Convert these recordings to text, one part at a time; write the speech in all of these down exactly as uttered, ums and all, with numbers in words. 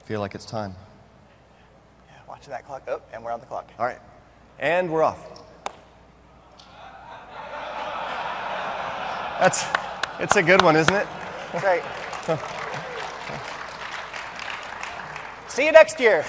feel like it's time. Yeah, watching that clock. Oh, and we're on the clock. All right. And we're off. That's, it's a good one, isn't it? That's right. See you next year.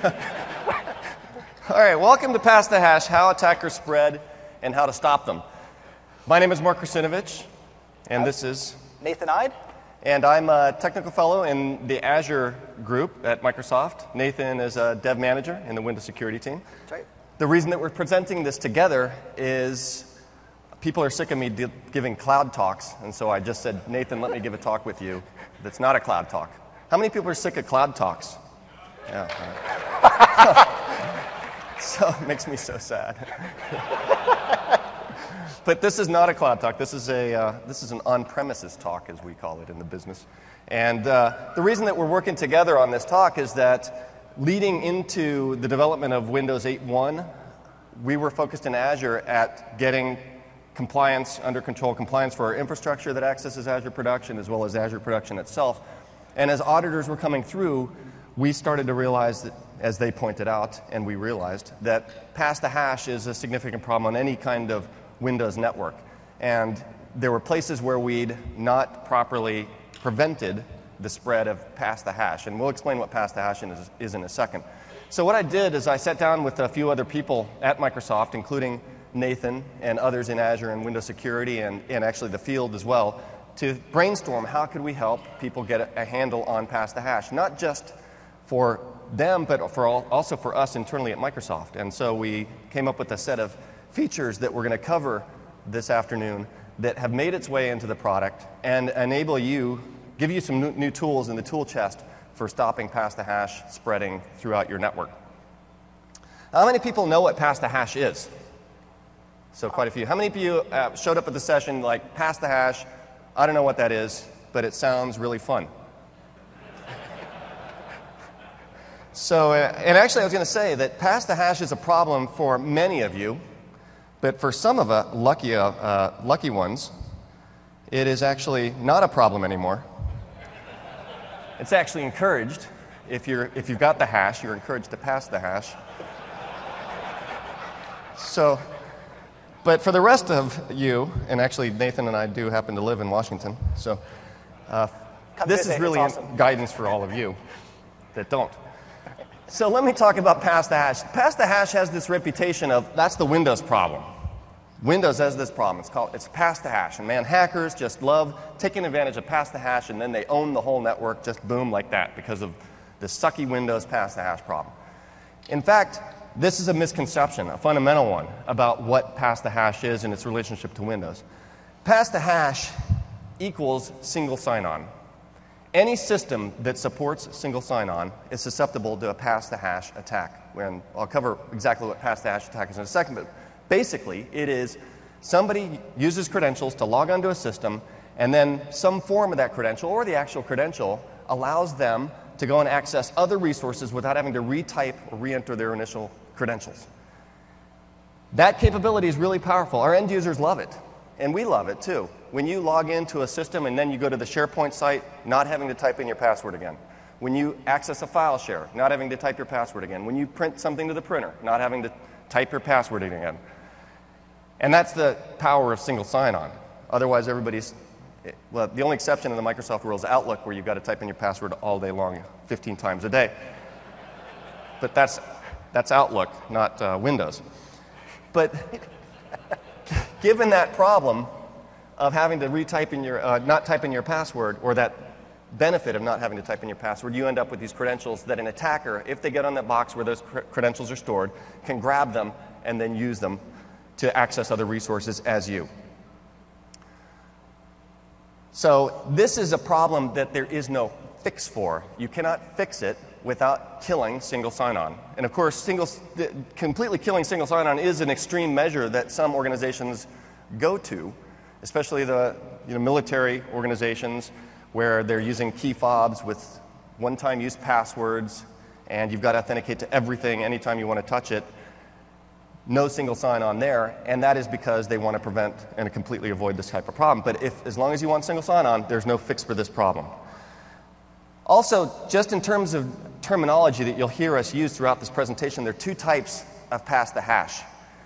All right, welcome to Pass the Hash, how attackers spread and how to stop them. My name is Mark Krasinovich, and this is Nathan Ide. And I'm a technical fellow in the Azure group at Microsoft. Nathan is a dev manager in the Windows security team. That's right. The reason that we're presenting this together is people are sick of me di- giving cloud talks, and so I just said, Nathan, let me give a talk with you that's not a cloud talk. How many people are sick of cloud talks? Yeah. All right. So it makes me so sad. But this is not a cloud talk. This is a uh, this is an on-premises talk, as we call it in the business. And uh, the reason that we're working together on this talk is that leading into the development of Windows eight point one, we were focused in Azure at getting compliance under control, compliance for our infrastructure that accesses Azure production, as well as Azure production itself. And as auditors were coming through, we started to realize that, as they pointed out, and we realized, that pass the hash is a significant problem on any kind of Windows network. And there were places where we'd not properly prevented the spread of pass the hash. And we'll explain what pass the hash is, is in a second. So what I did is I sat down with a few other people at Microsoft, including Nathan and others in Azure and Windows security and, and actually the field as well, to brainstorm how could we help people get a, a handle on pass the hash, not just for them, but for all, also for us internally at Microsoft. And so we came up with a set of features that we're going to cover this afternoon that have made its way into the product and enable you, give you some new, new tools in the tool chest for stopping pass the hash spreading throughout your network. How many people know what pass the hash is? So quite a few. How many of you uh, showed up at the session like, pass the hash, I don't know what that is, but it sounds really fun? So, uh, and actually I was going to say that pass the hash is a problem for many of you. But for some of the lucky, uh, uh, lucky ones, it is actually not a problem anymore. It's actually encouraged. If, you're, if you've got the hash, you're encouraged to pass the hash. So, but for the rest of you, and actually Nathan and I do happen to live in Washington, so uh, this visit. is really It's awesome. guidance for all of you that don't. So let me talk about pass the hash. Pass the hash has this reputation of, that's the Windows problem. Windows has this problem. It's called, it's pass the hash. And man, hackers just love taking advantage of pass the hash, and then they own the whole network just boom like that because of the sucky Windows pass the hash problem. In fact, this is a misconception, a fundamental one, about what pass the hash is and its relationship to Windows. Pass the hash equals single sign-on. Any system that supports single sign-on is susceptible to a pass the hash attack. And I'll cover exactly what pass the hash attack is in a second, but basically it is somebody uses credentials to log onto a system, and then some form of that credential or the actual credential allows them to go and access other resources without having to retype or re-enter their initial credentials. That capability is really powerful. Our end users love it, and we love it too. When you log into a system and then you go to the SharePoint site, not having to type in your password again. When you access a file share, not having to type your password again. When you print something to the printer, not having to type your password again. And that's the power of single sign-on. Otherwise, everybody's, well, the only exception in the Microsoft world is Outlook, where you've got to type in your password all day long, fifteen times a day. But that's, that's Outlook, not uh, Windows. But given that problem of having to retype in your, uh, not type in your password, or that benefit of not having to type in your password, you end up with these credentials that an attacker, if they get on that box where those cr- credentials are stored, can grab them and then use them to access other resources as you. So this is a problem that there is no fix for. You cannot fix it without killing single sign-on. And of course, single, completely killing single sign-on is an extreme measure that some organizations go to, especially the you know, military organizations where they're using key fobs with one-time use passwords, and you've got to authenticate to everything anytime you want to touch it. No single sign-on there, and that is because they want to prevent and completely avoid this type of problem. But if, as long as you want single sign-on, there's no fix for this problem. Also, just in terms of terminology that you'll hear us use throughout this presentation. There are two types of pass-the-hash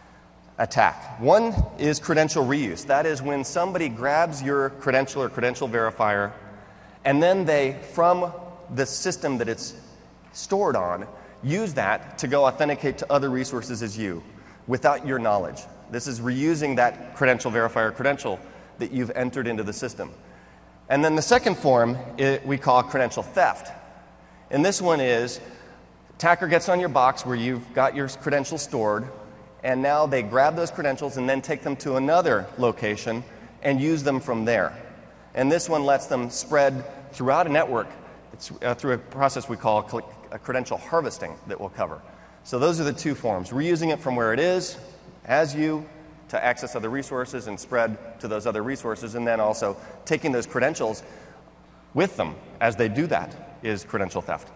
attack. One is credential reuse. That is when somebody grabs your credential or credential verifier, and then they, from the system that it's stored on, use that to go authenticate to other resources as you, without your knowledge. This is reusing that credential verifier credential that you've entered into the system. And then the second form it, we call credential theft. And this one is, attacker gets on your box where you've got your credentials stored, and now they grab those credentials and then take them to another location and use them from there. And this one lets them spread throughout a network. It's uh, through a process we call cl- a credential harvesting that we'll cover. So those are the two forms, reusing it from where it is, as you, to access other resources and spread to those other resources, and then also taking those credentials with them as they do that is credential theft.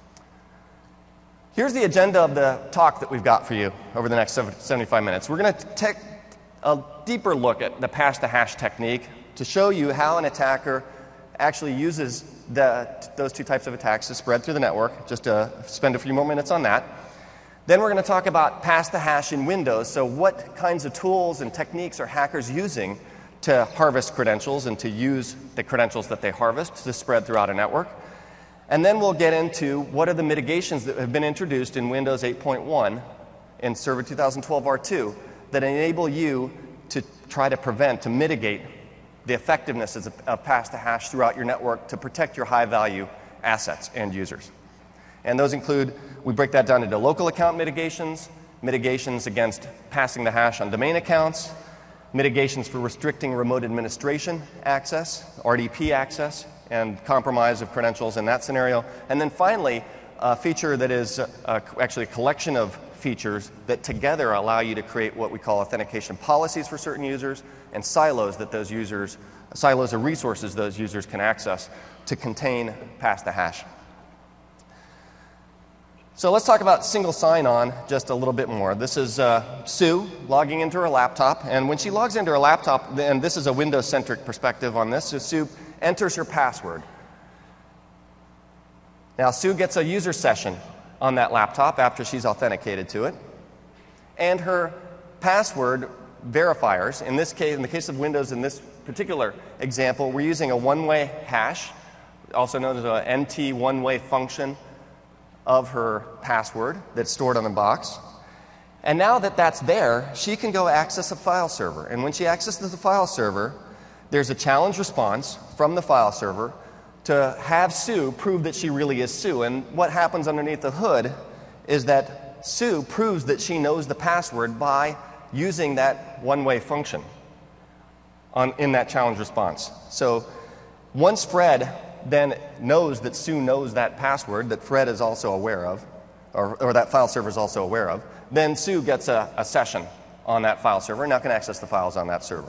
Here's the agenda of the talk that we've got for you over the next seventy-five minutes. We're going to take a deeper look at the pass-the-hash technique to show you how an attacker actually uses the, those two types of attacks to spread through the network, just to spend a few more minutes on that. Then we're going to talk about pass-the-hash in Windows, so what kinds of tools and techniques are hackers using to harvest credentials and to use the credentials that they harvest to spread throughout a network. And then we'll get into what are the mitigations that have been introduced in Windows eight point one in Server twenty twelve R two that enable you to try to prevent, to mitigate the effectiveness of, of pass-the-hash throughout your network to protect your high-value assets and users. And those include, we break that down into local account mitigations, mitigations against passing the hash on domain accounts, mitigations for restricting remote administration access, R D P access, and compromise of credentials in that scenario. And then finally, a feature that is uh, actually a collection of features that together allow you to create what we call authentication policies for certain users and silos that those users, silos of resources those users can access to contain pass-the-hash. So let's talk about single sign-on just a little bit more. This is uh, Sue logging into her laptop, and when she logs into her laptop, and this is a Windows-centric perspective on this, so Sue enters her password. Now, Sue gets a user session on that laptop after she's authenticated to it, and her password verifiers, in this case, in the case of Windows, in this particular example, we're using a one-way hash, also known as an N T one-way function of her password that's stored on the box. And now that that's there, she can go access a file server. And when she accesses the file server, there's a challenge response from the file server to have Sue prove that she really is Sue. And what happens underneath the hood is that Sue proves that she knows the password by using that one-way function on, in that challenge response. So once Fred then knows that Sue knows that password that Fred is also aware of, or, or that file server is also aware of, then Sue gets a, a session on that file server and now can access the files on that server.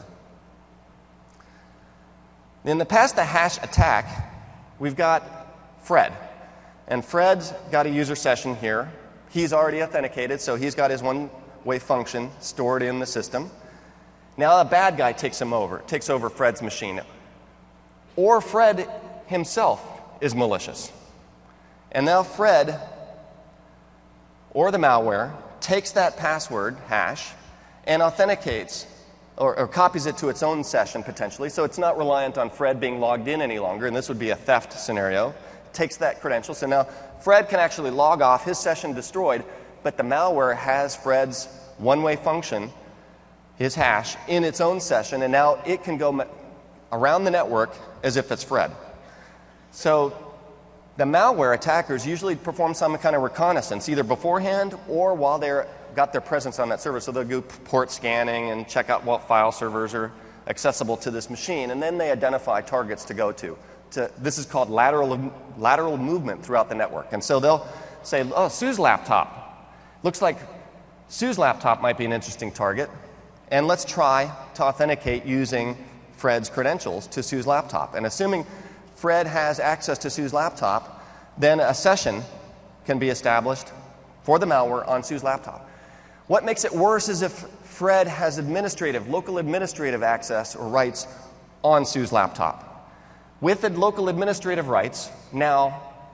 In the pass-the-hash attack, we've got Fred. And Fred's got a user session here. He's already authenticated, so he's got his one-way function stored in the system. Now a bad guy takes him over, takes over Fred's machine. Or Fred himself is malicious. And now Fred, or the malware, takes that password hash and authenticates or, or copies it to its own session potentially, so it's not reliant on Fred being logged in any longer, and this would be a theft scenario. Takes that credential, so now Fred can actually log off, his session destroyed, but the malware has Fred's one-way function, his hash, in its own session, and now it can go around the network as if it's Fred. So the malware attackers usually perform some kind of reconnaissance, either beforehand or while they're got their presence on that server. So they'll do port scanning and check out what file servers are accessible to this machine, and then they identify targets to go to. to this is called lateral, lateral movement throughout the network. And so they'll say, oh, Sue's laptop. Looks like Sue's laptop might be an interesting target, and let's try to authenticate using Fred's credentials to Sue's laptop. And assuming Fred has access to Sue's laptop, then a session can be established for the malware on Sue's laptop. What makes it worse is if Fred has administrative, local administrative access or rights on Sue's laptop. With the local administrative rights, now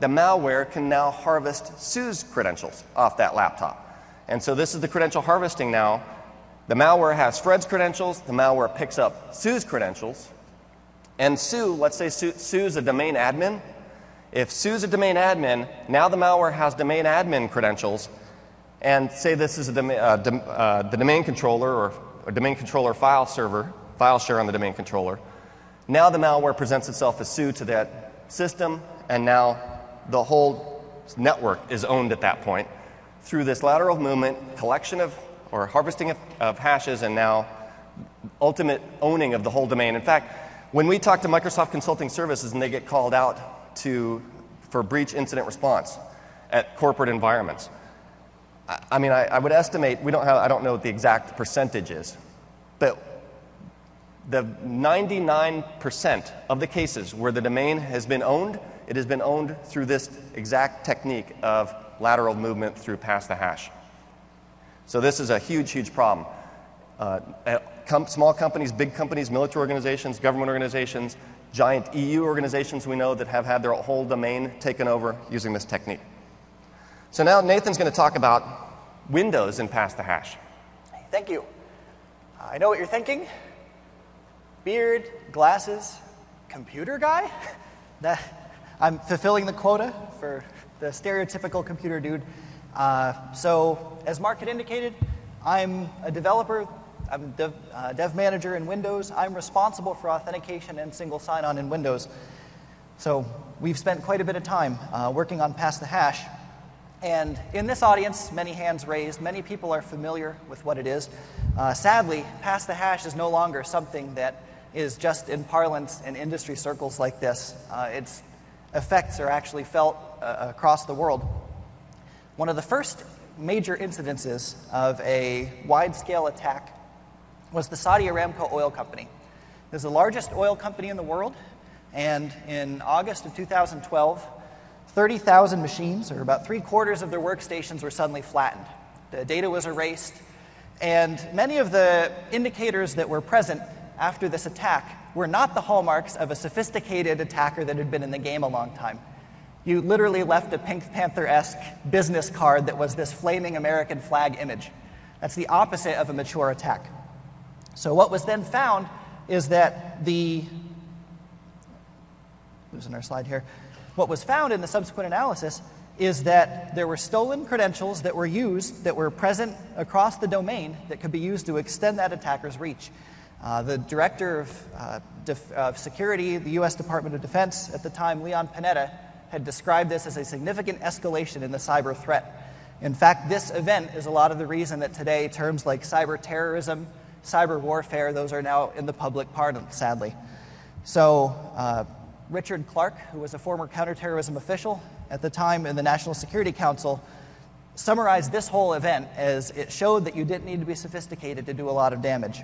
the malware can now harvest Sue's credentials off that laptop. And so this is the credential harvesting now. The malware has Fred's credentials, the malware picks up Sue's credentials, and Sue, let's say Sue, Sue's a domain admin. If Sue's a domain admin, now the malware has domain admin credentials, and say this is a doma uh, dom uh, the domain controller or a domain controller file server, file share on the domain controller. Now the malware presents itself as Sue to that system, and now the whole network is owned at that point through this lateral movement, collection of, or harvesting of, of hashes, and now ultimate owning of the whole domain. In fact, when we talk to Microsoft Consulting Services and they get called out to, for breach incident response at corporate environments, I, I mean, I, I would estimate, we don't have, I don't know what the exact percentage is, but the ninety-nine percent of the cases where the domain has been owned, it has been owned through this exact technique of lateral movement through pass the hash. So this is a huge, huge problem. Uh, com small companies, big companies, military organizations, government organizations, giant E U organizations we know that have had their whole domain taken over using this technique. So now Nathan's going to talk about Windows and pass the hash. Thank you. I know what you're thinking. Beard, glasses, computer guy? That, I'm fulfilling the quota for the stereotypical computer dude. Uh, so, as Mark had indicated, I'm a developer. I'm a dev, uh, dev manager in Windows. I'm responsible for authentication and single sign-on in Windows. So, we've spent quite a bit of time uh, working on Pass the Hash. And in this audience, many hands raised, many people are familiar with what it is. Uh, sadly, Pass the Hash is no longer something that is just in parlance in industry circles like this. Uh, its effects are actually felt uh, across the world. One of the first major incidences of a wide-scale attack was the Saudi Aramco Oil Company. It is the largest oil company in the world, and in August of two thousand twelve, thirty thousand machines, or about three-quarters of their workstations, were suddenly flattened. The data was erased, and many of the indicators that were present after this attack were not the hallmarks of a sophisticated attacker that had been in the game a long time. You literally left a Pink Panther-esque business card that was this flaming American flag image. That's the opposite of a mature attack. So what was then found is that the, losing our slide here, what was found in the subsequent analysis is that there were stolen credentials that were used, that were present across the domain that could be used to extend that attacker's reach. Uh, the director of, uh, Def of security, the U S Department of Defense at the time, Leon Panetta, had described this as a significant escalation in the cyber threat. In fact, this event is a lot of the reason that today terms like cyber terrorism, cyber warfare, those are now in the public parlance, sadly. So uh, Richard Clark, who was a former counterterrorism official at the time in the National Security Council, summarized this whole event as it showed that you didn't need to be sophisticated to do a lot of damage.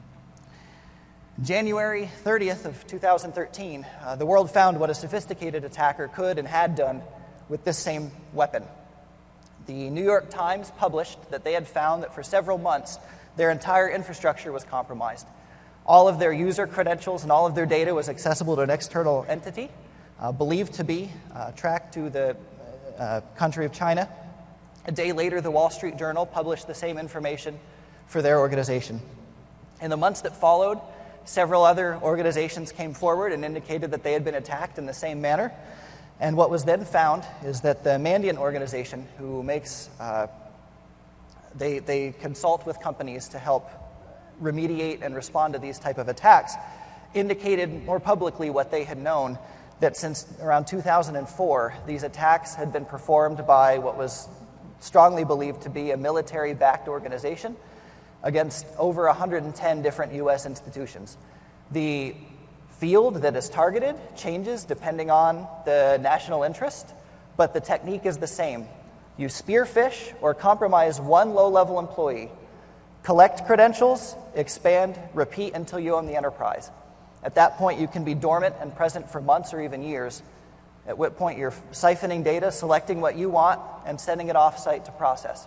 January thirtieth of two thousand thirteen, uh, the world found what a sophisticated attacker could and had done with this same weapon. The New York Times published that they had found that for several months, their entire infrastructure was compromised. All of their user credentials and all of their data was accessible to an external entity, uh, believed to be uh, tracked to the uh, country of China. A day later, the Wall Street Journal published the same information for their organization. In the months that followed, several other organizations came forward and indicated that they had been attacked in the same manner. And what was then found is that the Mandiant organization, who makes, uh, they, they consult with companies to help remediate and respond to these type of attacks, indicated more publicly what they had known, that since around two thousand four, these attacks had been performed by what was strongly believed to be a military-backed organization against over one hundred ten different U S institutions. The field that is targeted changes depending on the national interest, but the technique is the same. You spearfish or compromise one low-level employee, collect credentials, expand, repeat until you own the enterprise. At that point, you can be dormant and present for months or even years, at what point you're siphoning data, selecting what you want, and sending it off-site to process.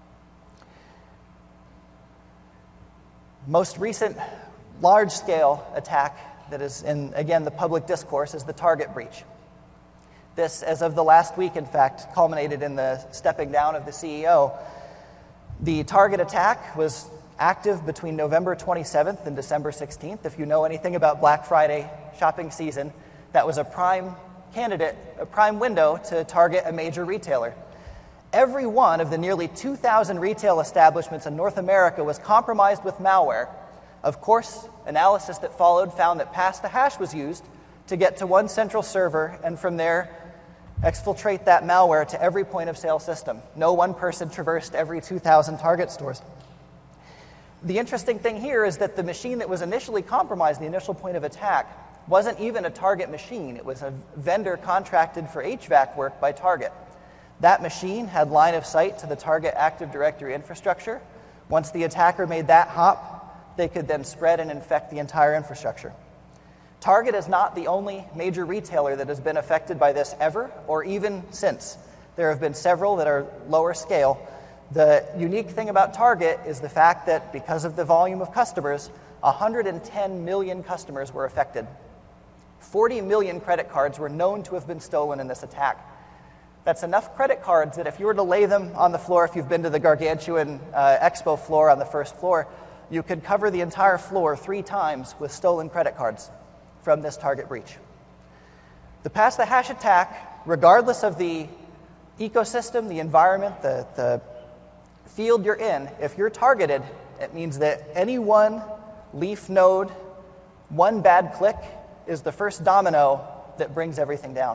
Most recent large-scale attack that is in, again, the public discourse is the Target breach. This, as of the last week, in fact, culminated in the stepping down of the C E O. The target attack was active between November twenty-seventh and December sixteenth. If you know anything about Black Friday shopping season, that was a prime candidate, a prime window to target a major retailer. Every one of the nearly two thousand retail establishments in North America was compromised with malware. Of course, analysis that followed found that pass the hash was used to get to one central server and from there exfiltrate that malware to every point of sale system. No one person traversed every two thousand Target stores. The interesting thing here is that the machine that was initially compromised, the initial point of attack, wasn't even a Target machine. It was a vendor contracted for H V A C work by Target. That machine had line of sight to the Target Active Directory infrastructure. Once the attacker made that hop, they could then spread and infect the entire infrastructure. Target is not the only major retailer that has been affected by this ever, or even since. There have been several that are lower scale. The unique thing about Target is the fact that because of the volume of customers, one hundred ten million customers were affected. forty million credit cards were known to have been stolen in this attack. That's enough credit cards that if you were to lay them on the floor, if you've been to the gargantuan uh, expo floor on the first floor, you could cover the entire floor three times with stolen credit cards from this Target breach. The pass the hash attack, regardless of the ecosystem, the environment, the, the field you're in, if you're targeted, it means that any one leaf node, one bad click is the first domino that brings everything down.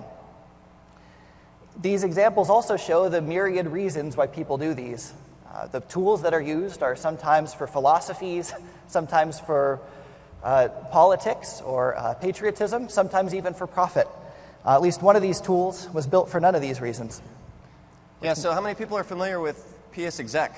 These examples also show the myriad reasons why people do these. Uh, the tools that are used are sometimes for philosophies, sometimes for uh, politics or uh, patriotism, sometimes even for profit. Uh, at least one of these tools was built for none of these reasons. Yeah, so how many people are familiar with PsExec?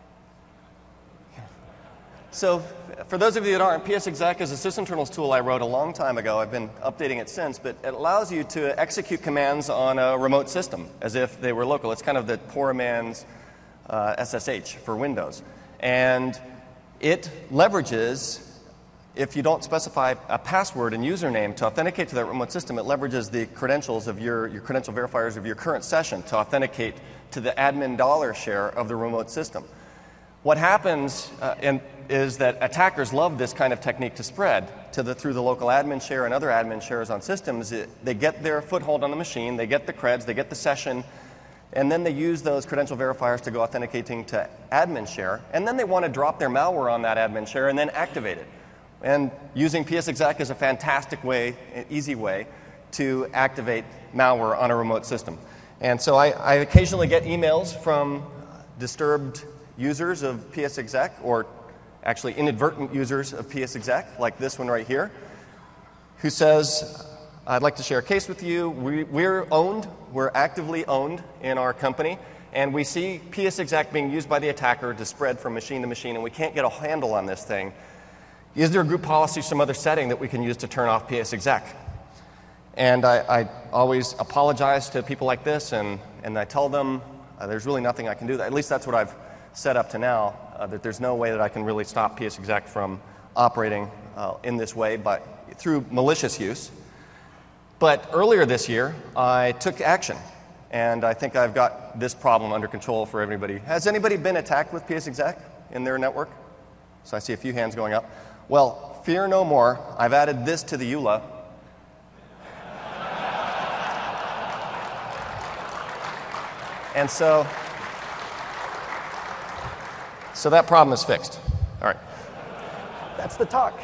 So for those of you that aren't, PsExec is a sysinternals tool I wrote a long time ago. I've been updating it since, but it allows you to execute commands on a remote system as if they were local. It's kind of the poor man's uh, S S H for Windows. And it leverages, if you don't specify a password and username to authenticate to that remote system, it leverages the credentials of your, your credential verifiers of your current session to authenticate to the admin dollar share of the remote system. What happens uh, in, is that attackers love this kind of technique to spread to the, through the local admin share and other admin shares on systems. It, they get their foothold on the machine, they get the creds, they get the session, and then they use those credential verifiers to go authenticating to admin share, and then they want to drop their malware on that admin share and then activate it. And using PsExec is a fantastic way, an easy way, to activate malware on a remote system. And so I, I occasionally get emails from disturbed users of PsExec, or actually inadvertent users of PsExec, like this one right here, who says, I'd like to share a case with you. We, we're owned, we're actively owned in our company, and we see PsExec being used by the attacker to spread from machine to machine, and we can't get a handle on this thing. Is there a group policy, some other setting that we can use to turn off PsExec? And I, I always apologize to people like this, and, and I tell them uh, there's really nothing I can do. At least that's what I've set up to now, uh, that there's no way that I can really stop PsExec from operating uh, in this way, but through malicious use. But earlier this year, I took action, and I think I've got this problem under control for everybody. Has anybody been attacked with PsExec in their network? So I see a few hands going up. Well, fear no more. I've added this to the E U L A. And so, so that problem is fixed. All right. That's the talk.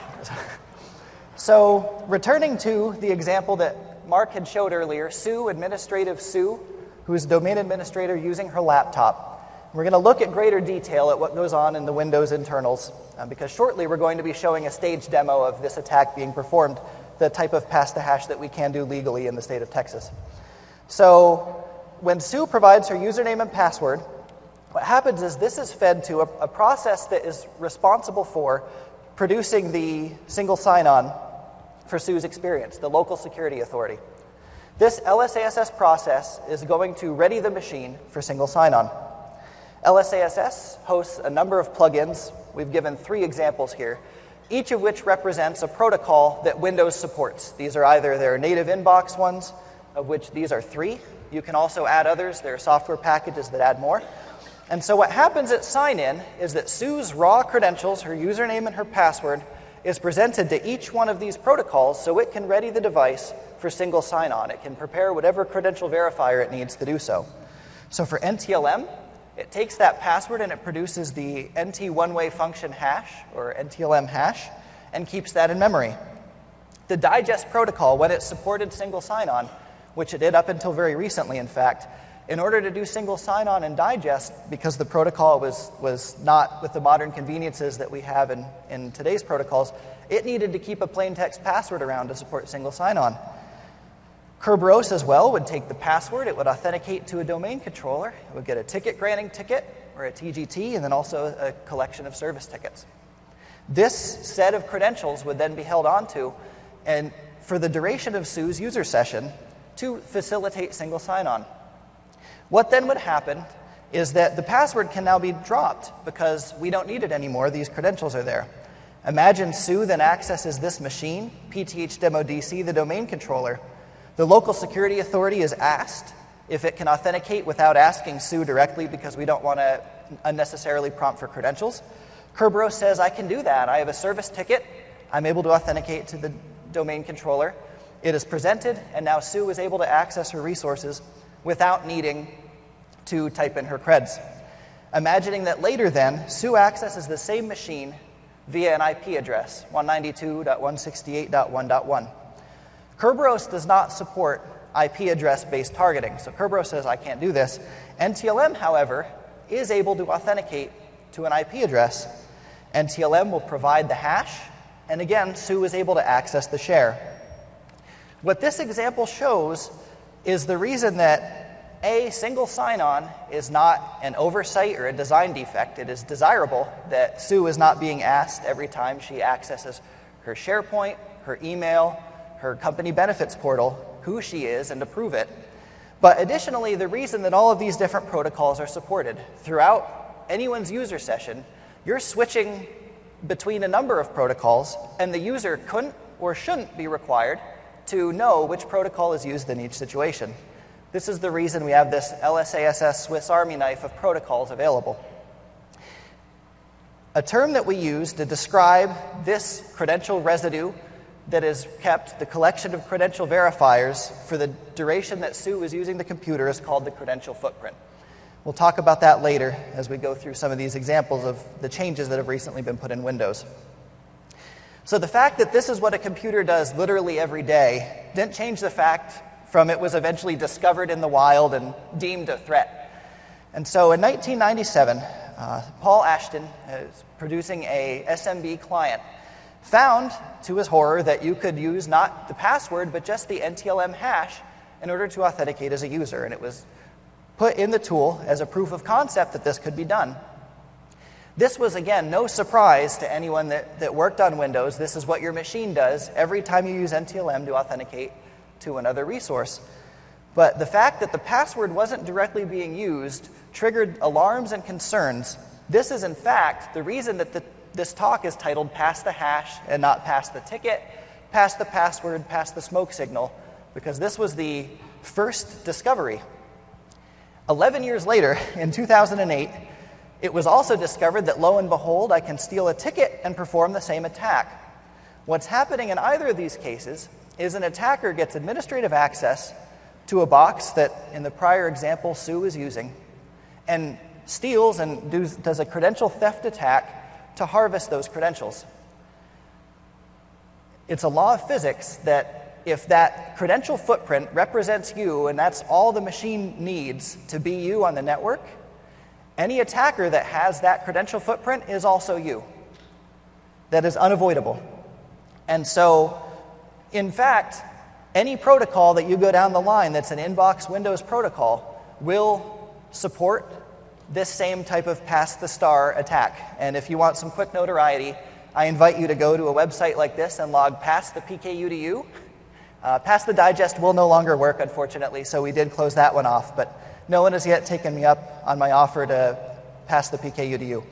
So returning to the example that Mark had showed earlier, Sue, administrative Sue, who is domain administrator using her laptop. We're going to look at greater detail at what goes on in the Windows internals, uh, because shortly we're going to be showing a stage demo of this attack being performed, the type of pass the hash that we can do legally in the state of Texas. So when Sue provides her username and password, what happens is this is fed to a, a process that is responsible for producing the single sign-on for Sue's experience, the local security authority. This L S A S S process is going to ready the machine for single sign-on. L S A S S hosts a number of plugins. We've given three examples here, each of which represents a protocol that Windows supports. These are either their native inbox ones, of which these are three. You can also add others. There are software packages that add more. And so what happens at sign-in is that Sue's raw credentials, her username and her password, is presented to each one of these protocols so it can ready the device for single sign-on. It can prepare whatever credential verifier it needs to do so. So for N T L M, it takes that password and it produces the N T one-way function hash, or N T L M hash, and keeps that in memory. The Digest protocol, when it supported single sign-on, which it did up until very recently, in fact, in order to do single sign-on in Digest, because the protocol was, was not with the modern conveniences that we have in, in today's protocols, it needed to keep a plain text password around to support single sign-on. Kerberos as well would take the password, it would authenticate to a domain controller, it would get a ticket granting ticket, or a T G T, and then also a collection of service tickets. This set of credentials would then be held onto, and for the duration of Sue's user session, to facilitate single sign-on. What then would happen is that the password can now be dropped because we don't need it anymore. These credentials are there. Imagine Sue then accesses this machine, P T H Demo D C, the domain controller. The local security authority is asked if it can authenticate without asking Sue directly because we don't want to unnecessarily prompt for credentials. Kerberos says, I can do that. I have a service ticket. I'm able to authenticate to the domain controller. It is presented, and now Sue is able to access her resources without needing to type in her creds. Imagining that later then, Sue accesses the same machine via an I P address, one ninety-two dot one sixty-eight dot one dot one. Kerberos does not support I P address-based targeting, so Kerberos says, I can't do this. N T L M, however, is able to authenticate to an I P address. N T L M will provide the hash, and again, Sue is able to access the share. What this example shows is the reason that A, single sign-on is not an oversight or a design defect. It is desirable that Sue is not being asked every time she accesses her SharePoint, her email, her company benefits portal, who she is and to prove it. But additionally, the reason that all of these different protocols are supported throughout anyone's user session, you're switching between a number of protocols, and the user couldn't or shouldn't be required to know which protocol is used in each situation. This is the reason we have this L S A S S Swiss Army knife of protocols available. A term that we use to describe this credential residue that is kept, the collection of credential verifiers for the duration that Sue is using the computer, is called the credential footprint. We'll talk about that later as we go through some of these examples of the changes that have recently been put in Windows. So the fact that this is what a computer does literally every day didn't change the fact from it was eventually discovered in the wild and deemed a threat. And so in nineteen ninety-seven, uh, Paul Ashton, uh, producing a S M B client, found, to his horror, that you could use not the password, but just the N T L M hash in order to authenticate as a user. And it was put in the tool as a proof of concept that this could be done. This was, again, no surprise to anyone that, that worked on Windows. This is what your machine does every time you use N T L M to authenticate to another resource. But the fact that the password wasn't directly being used triggered alarms and concerns. This is, in fact, the reason that the, this talk is titled Pass the Hash and not Pass the Ticket, Pass the Password, Pass the Smoke Signal, because this was the first discovery. Eleven years later, in two thousand eight, it was also discovered that, lo and behold, I can steal a ticket and perform the same attack. What's happening in either of these cases is an attacker gets administrative access to a box that, in the prior example, Sue is using, and steals and does, does a credential theft attack to harvest those credentials. It's a law of physics that if that credential footprint represents you, and that's all the machine needs to be you on the network, any attacker that has that credential footprint is also you. That is unavoidable. And so, in fact, any protocol that you go down the line that's an inbox Windows protocol will support this same type of pass the star attack. And if you want some quick notoriety, I invite you to go to a website like this and log pass the P K U to you. Uh, Pass the Digest will no longer work, unfortunately, so we did close that one off. But no one has yet taken me up on my offer to pass the P K U to you.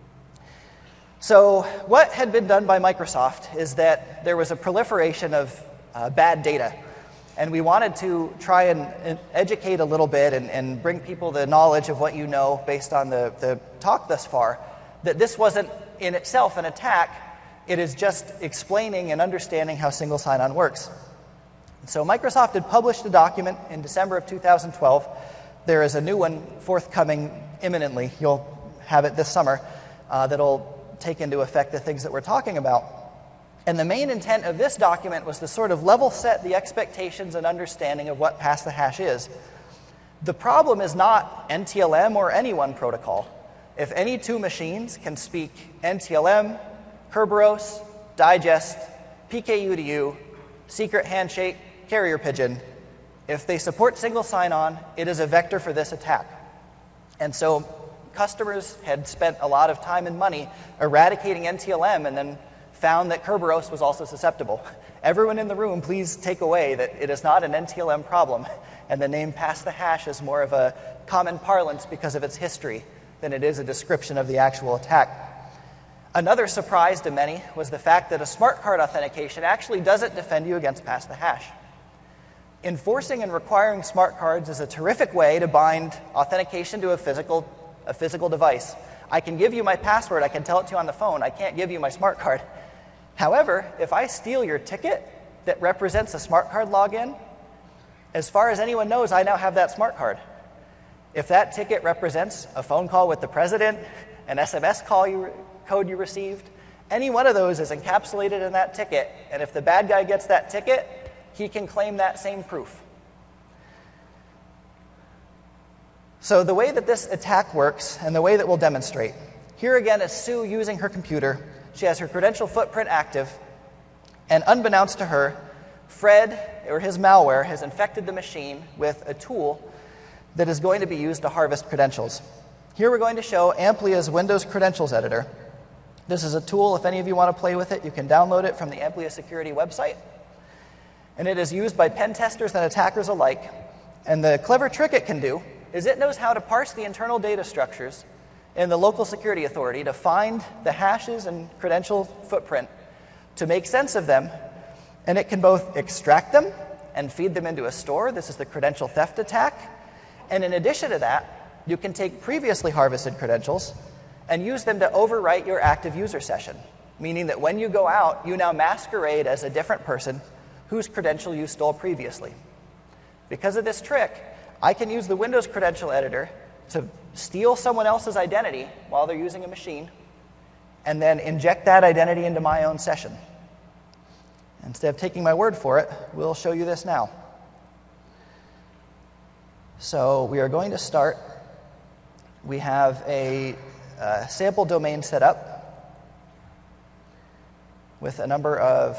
So what had been done by Microsoft is that there was a proliferation of uh, bad data. And we wanted to try and, and educate a little bit and, and bring people the knowledge of what you know based on the, the talk thus far, that this wasn't in itself an attack, it is just explaining and understanding how single sign-on works. So Microsoft had published a document in December of two thousand twelve. There is a new one forthcoming imminently. You'll have it this summer uh, that'll take into effect the things that we're talking about. And the main intent of this document was to sort of level set the expectations and understanding of what pass the hash is. The problem is not N T L M or any one protocol. If any two machines can speak N T L M, Kerberos, Digest, P K U to U, Secret Handshake, Carrier Pigeon, if they support single sign-on, it is a vector for this attack. And so customers had spent a lot of time and money eradicating N T L M and then found that Kerberos was also susceptible. Everyone in the room, please take away that it is not an N T L M problem, and the name pass the hash is more of a common parlance because of its history than it is a description of the actual attack. Another surprise to many was the fact that a smart card authentication actually doesn't defend you against pass the hash. Enforcing and requiring smart cards is a terrific way to bind authentication to a physical, a physical device. I can give you my password, I can tell it to you on the phone, I can't give you my smart card. However, if I steal your ticket that represents a smart card login, as far as anyone knows, I now have that smart card. If that ticket represents a phone call with the president, an S M S call you re- code you received, any one of those is encapsulated in that ticket, and if the bad guy gets that ticket, he can claim that same proof. So the way that this attack works, and the way that we'll demonstrate, here again is Sue using her computer. She has her credential footprint active, and unbeknownst to her, Fred, or his malware, has infected the machine with a tool that is going to be used to harvest credentials. Here we're going to show Amplia's Windows Credentials Editor. This is a tool, if any of you want to play with it, you can download it from the Amplia Security website. And it is used by pen testers and attackers alike. And the clever trick it can do is it knows how to parse the internal data structures in the local security authority to find the hashes and credential footprint, to make sense of them, and it can both extract them and feed them into a store. This is the credential theft attack. And in addition to that, you can take previously harvested credentials and use them to overwrite your active user session, meaning that when you go out, you now masquerade as a different person whose credential you stole previously. Because of this trick, I can use the Windows Credential Editor to steal someone else's identity while they're using a machine, and then inject that identity into my own session. Instead of taking my word for it, we'll show you this now. So we are going to start. We have a uh, sample domain set up with a number of...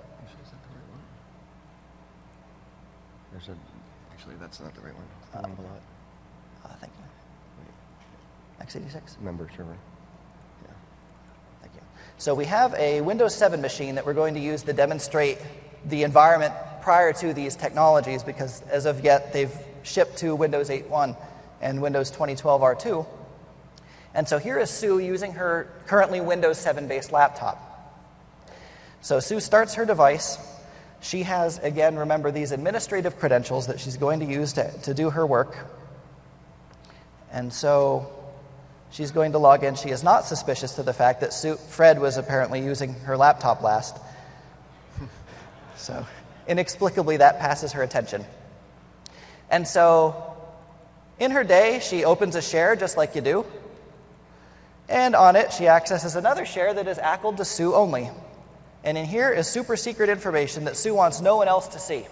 There's a, actually, that's not the right one. Uh, One below it. uh, thank you. x eighty-six? Member server. Yeah. Thank you. So we have a Windows seven machine that we're going to use to demonstrate the environment prior to these technologies, because as of yet they've shipped to Windows eight point one and Windows twenty twelve R two. And so here is Sue using her currently Windows seven based laptop. So Sue starts her device. She has, again, remember, these administrative credentials that she's going to use to, to do her work. And so she's going to log in. She is not suspicious to the fact that Sue, Fred was apparently using her laptop last. So inexplicably, that passes her attention. And so in her day, she opens a share just like you do. And on it, she accesses another share that is A C L to Sue only. And in here is super secret information that Sue wants no one else to see.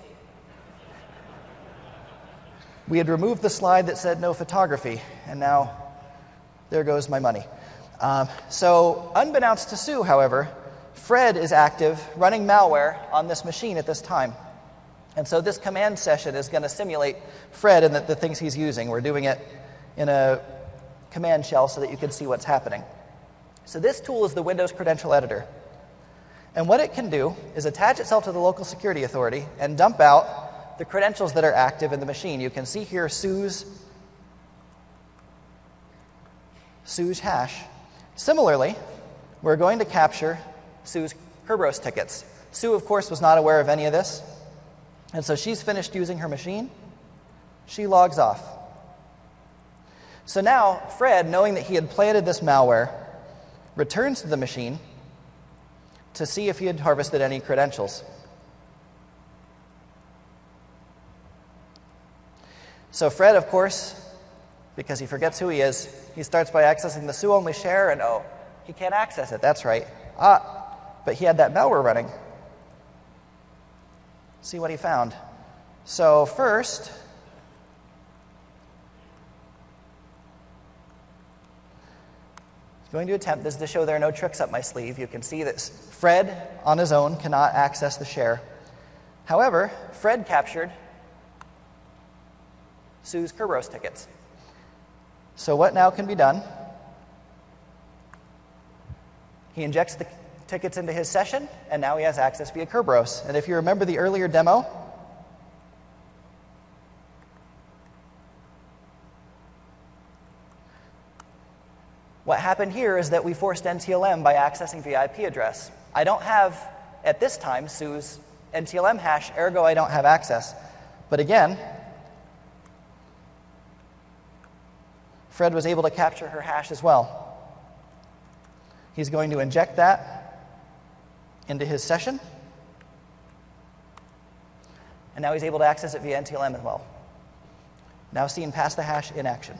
We had removed the slide that said no photography, and now there goes my money. Um, so unbeknownst to Sue, however, Fred is active running malware on this machine at this time. And so this command session is going to simulate Fred and the, the things he's using. We're doing it in a command shell so that you can see what's happening. So this tool is the Windows Credential Editor. And what it can do is attach itself to the local security authority and dump out the credentials that are active in the machine. You can see here Sue's, Sue's hash. Similarly, we're going to capture Sue's Kerberos tickets. Sue, of course, was not aware of any of this. And so she's finished using her machine. She logs off. So now Fred, knowing that he had planted this malware, returns to the machine to see if he had harvested any credentials. So Fred, of course, because he forgets who he is, he starts by accessing the su-only share, and oh, he can't access it. That's right. Ah, but he had that malware running. See what he found. So first, I'm going to attempt this to show there are no tricks up my sleeve. You can see that Fred, on his own, cannot access the share. However, Fred captured Sue's Kerberos tickets. So what now can be done? He injects the tickets into his session, and now he has access via Kerberos. And if you remember the earlier demo, what happened here is that we forced N T L M by accessing via I P address. I don't have, at this time, Sue's N T L M hash, ergo I don't have access. But again, Fred was able to capture her hash as well. He's going to inject that into his session, and now he's able to access it via N T L M as well. Now seen pass the hash in action.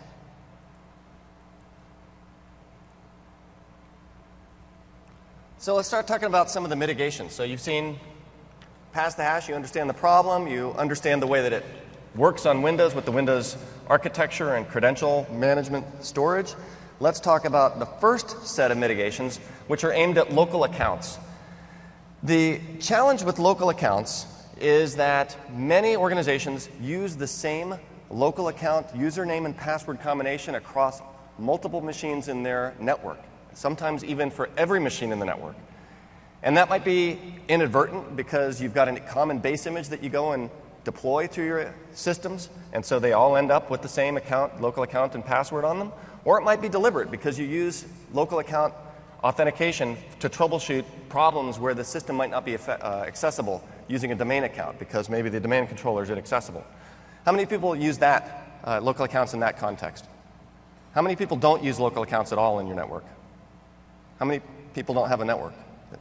So let's start talking about some of the mitigations. So you've seen pass the hash, you understand the problem, you understand the way that it works on Windows with the Windows architecture and credential management storage. Let's talk about the first set of mitigations, which are aimed at local accounts. The challenge with local accounts is that many organizations use the same local account username and password combination across multiple machines in their network, sometimes even for every machine in the network. And that might be inadvertent because you've got a common base image that you go and deploy to your systems, and so they all end up with the same account, local account and password on them. Or it might be deliberate because you use local account authentication to troubleshoot problems where the system might not be uh, accessible using a domain account because maybe the domain controller is inaccessible. How many people use that, uh, local accounts in that context? How many people don't use local accounts at all in your network? How many people don't have a network?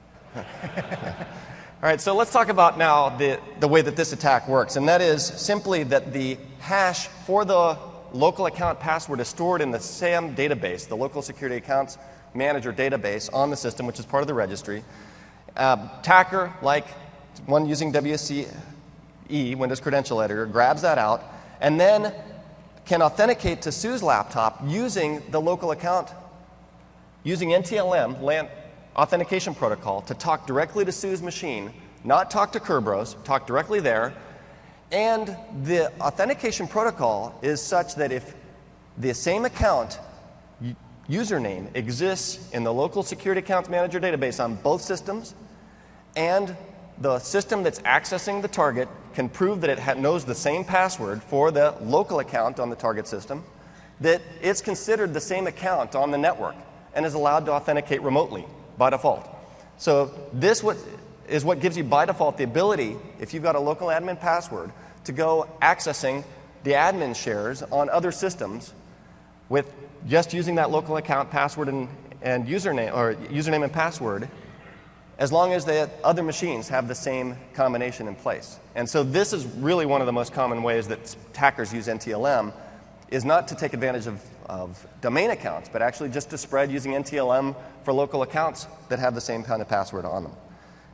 All right, so let's talk about now the, the way that this attack works, and that is simply that the hash for the local account password is stored in the S A M database, the Local Security Accounts Manager database on the system, which is part of the registry. Uh, attacker, like one using W C E, Windows Credential Editor, grabs that out and then can authenticate to Sue's laptop using the local account, using N T L M, LAN authentication protocol, to talk directly to Sue's machine, not talk to Kerberos, talk directly there. And the authentication protocol is such that if the same account username exists in the Local Security Accounts Manager database on both systems, and the system that's accessing the target can prove that it ha- knows the same password for the local account on the target system, that it's considered the same account on the network and is allowed to authenticate remotely by default. So this what is what gives you by default the ability, if you've got a local admin password, to go accessing the admin shares on other systems with just using that local account password and, and username or username and password, as long as the other machines have the same combination in place. And so this is really one of the most common ways that attackers use N T L M, is not to take advantage of, of domain accounts, but actually just to spread using N T L M for local accounts that have the same kind of password on them.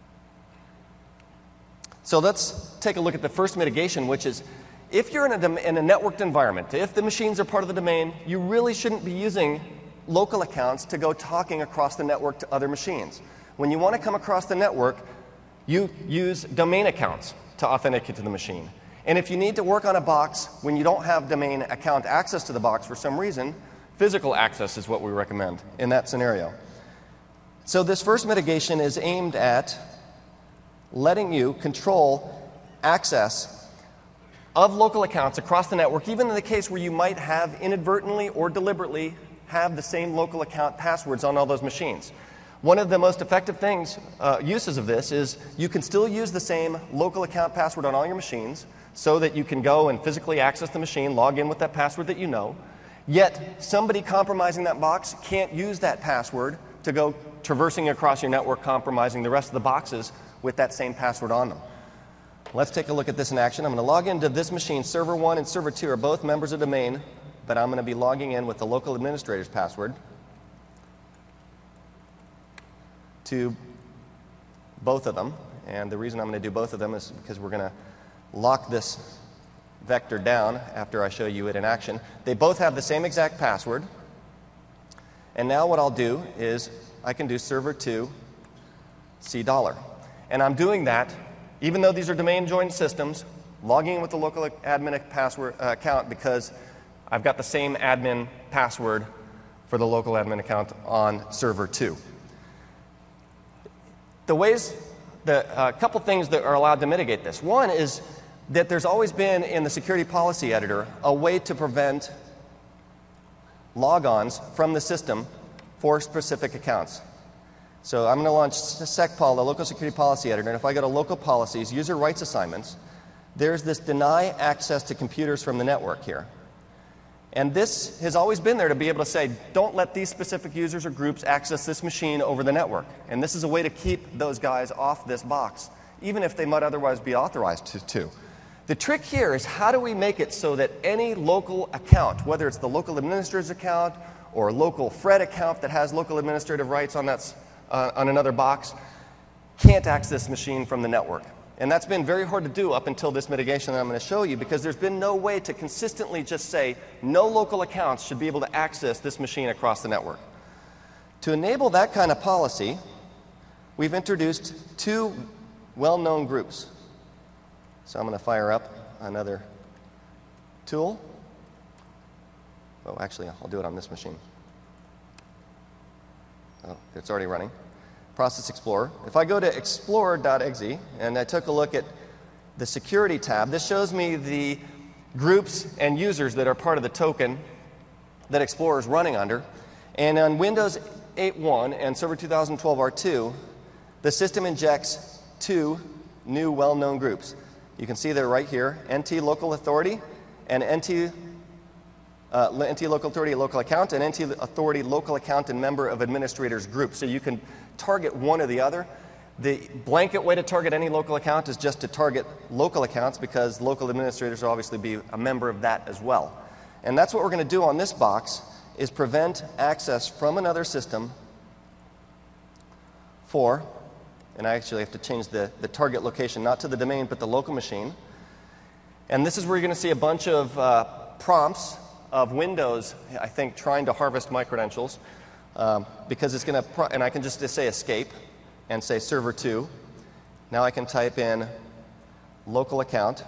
So let's take a look at the first mitigation, which is if you're in a, dom- in a networked environment, if the machines are part of the domain, you really shouldn't be using local accounts to go talking across the network to other machines. When you want to come across the network, you use domain accounts to authenticate to the machine. And if you need to work on a box when you don't have domain account access to the box for some reason, physical access is what we recommend in that scenario. So this first mitigation is aimed at letting you control access of local accounts across the network, even in the case where you might have inadvertently or deliberately have the same local account passwords on all those machines. One of the most effective things, uh, uses of this, is you can still use the same local account password on all your machines so that you can go and physically access the machine, log in with that password that you know, yet somebody compromising that box can't use that password to go traversing across your network, compromising the rest of the boxes with that same password on them. Let's take a look at this in action. I'm going to log into this machine. Server one and server two are both members of domain, but I'm going to be logging in with the local administrator's password to both of them. And the reason I'm going to do both of them is because we're going to lock this vector down after I show you it in action. They both have the same exact password. And now what I'll do is I can do server two C dollar. And I'm doing that even though these are domain joined systems, logging in with the local admin password uh, account because I've got the same admin password for the local admin account on server two. The ways, the uh, couple things that are allowed to mitigate this. One is that there's always been in the security policy editor a way to prevent logons from the system for specific accounts. So I'm going to launch SecPol, the local security policy editor, and if I go to local policies, user rights assignments, there's this deny access to computers from the network here. And this has always been there to be able to say, don't let these specific users or groups access this machine over the network. And this is a way to keep those guys off this box, even if they might otherwise be authorized to. to. The trick here is how do we make it so that any local account, whether it's the local administrator's account or a local Fred account that has local administrative rights on that Uh, on another box, can't access this machine from the network. And that's been very hard to do up until this mitigation that I'm going to show you, because there's been no way to consistently just say no local accounts should be able to access this machine across the network. To enable that kind of policy, we've introduced two well-known groups. So I'm going to fire up another tool. Oh, actually, I'll do it on this machine. Oh, it's already running. Process Explorer. If I go to explorer dot e x e and I took a look at the security tab, this shows me the groups and users that are part of the token that Explorer is running under. And on Windows eight point one and Server two thousand twelve R two, the system injects two new well-known groups. You can see they're right here, N T Local Authority and N T Uh, N T Local Authority Local Account and N T Authority Local Account and Member of Administrators Group. So you can target one or the other. The blanket way to target any local account is just to target local accounts, because local administrators will obviously be a member of that as well. And that's what we're going to do on this box, is prevent access from another system for, and I actually have to change the, the target location, not to the domain, but the local machine. And this is where you're going to see a bunch of uh, prompts of Windows, I think, trying to harvest my credentials, um, because it's going to, and I can just say escape and say server two. Now I can type in local account,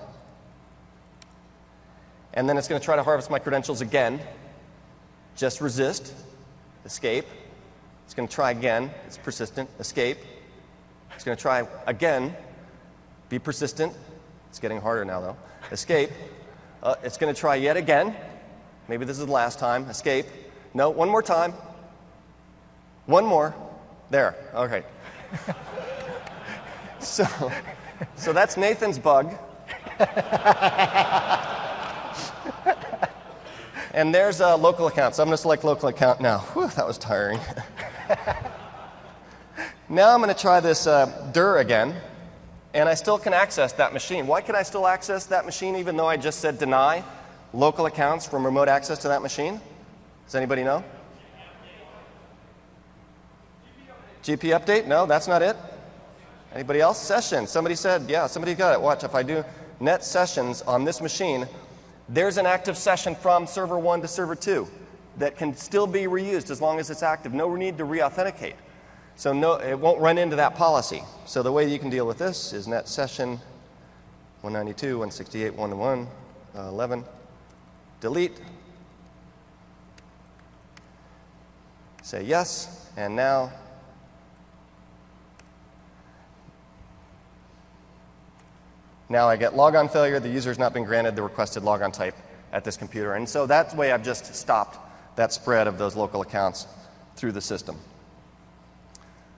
and then it's going to try to harvest my credentials again. Just resist, escape. It's going to try again. It's persistent. Escape. It's going to try again. Be persistent. It's getting harder now, though. Escape. Uh, it's going to try yet again. Maybe this is the last time. Escape. No, one more time. One more. There. Okay. so, so that's Nathan's bug. And there's a local account. So I'm going to select local account now. Whew, that was tiring. Now I'm going to try this uh, D R again, and I still can access that machine. Why can I still access that machine even though I just said deny local accounts from remote access to that machine? Does anybody know? G P update? No, that's not it. Anybody else? Session. Somebody said, yeah, somebody got it. Watch, if I do net sessions on this machine, there's an active session from server one to server two that can still be reused as long as it's active. No need to re-authenticate. So no, it won't run into that policy. So the way you can deal with this is net session one ninety-two, one sixty-eight, one oh one, uh, eleven. Delete. Say yes, and now now I get logon failure. The user has not been granted the requested logon type at this computer. And so that way I've just stopped that spread of those local accounts through the system.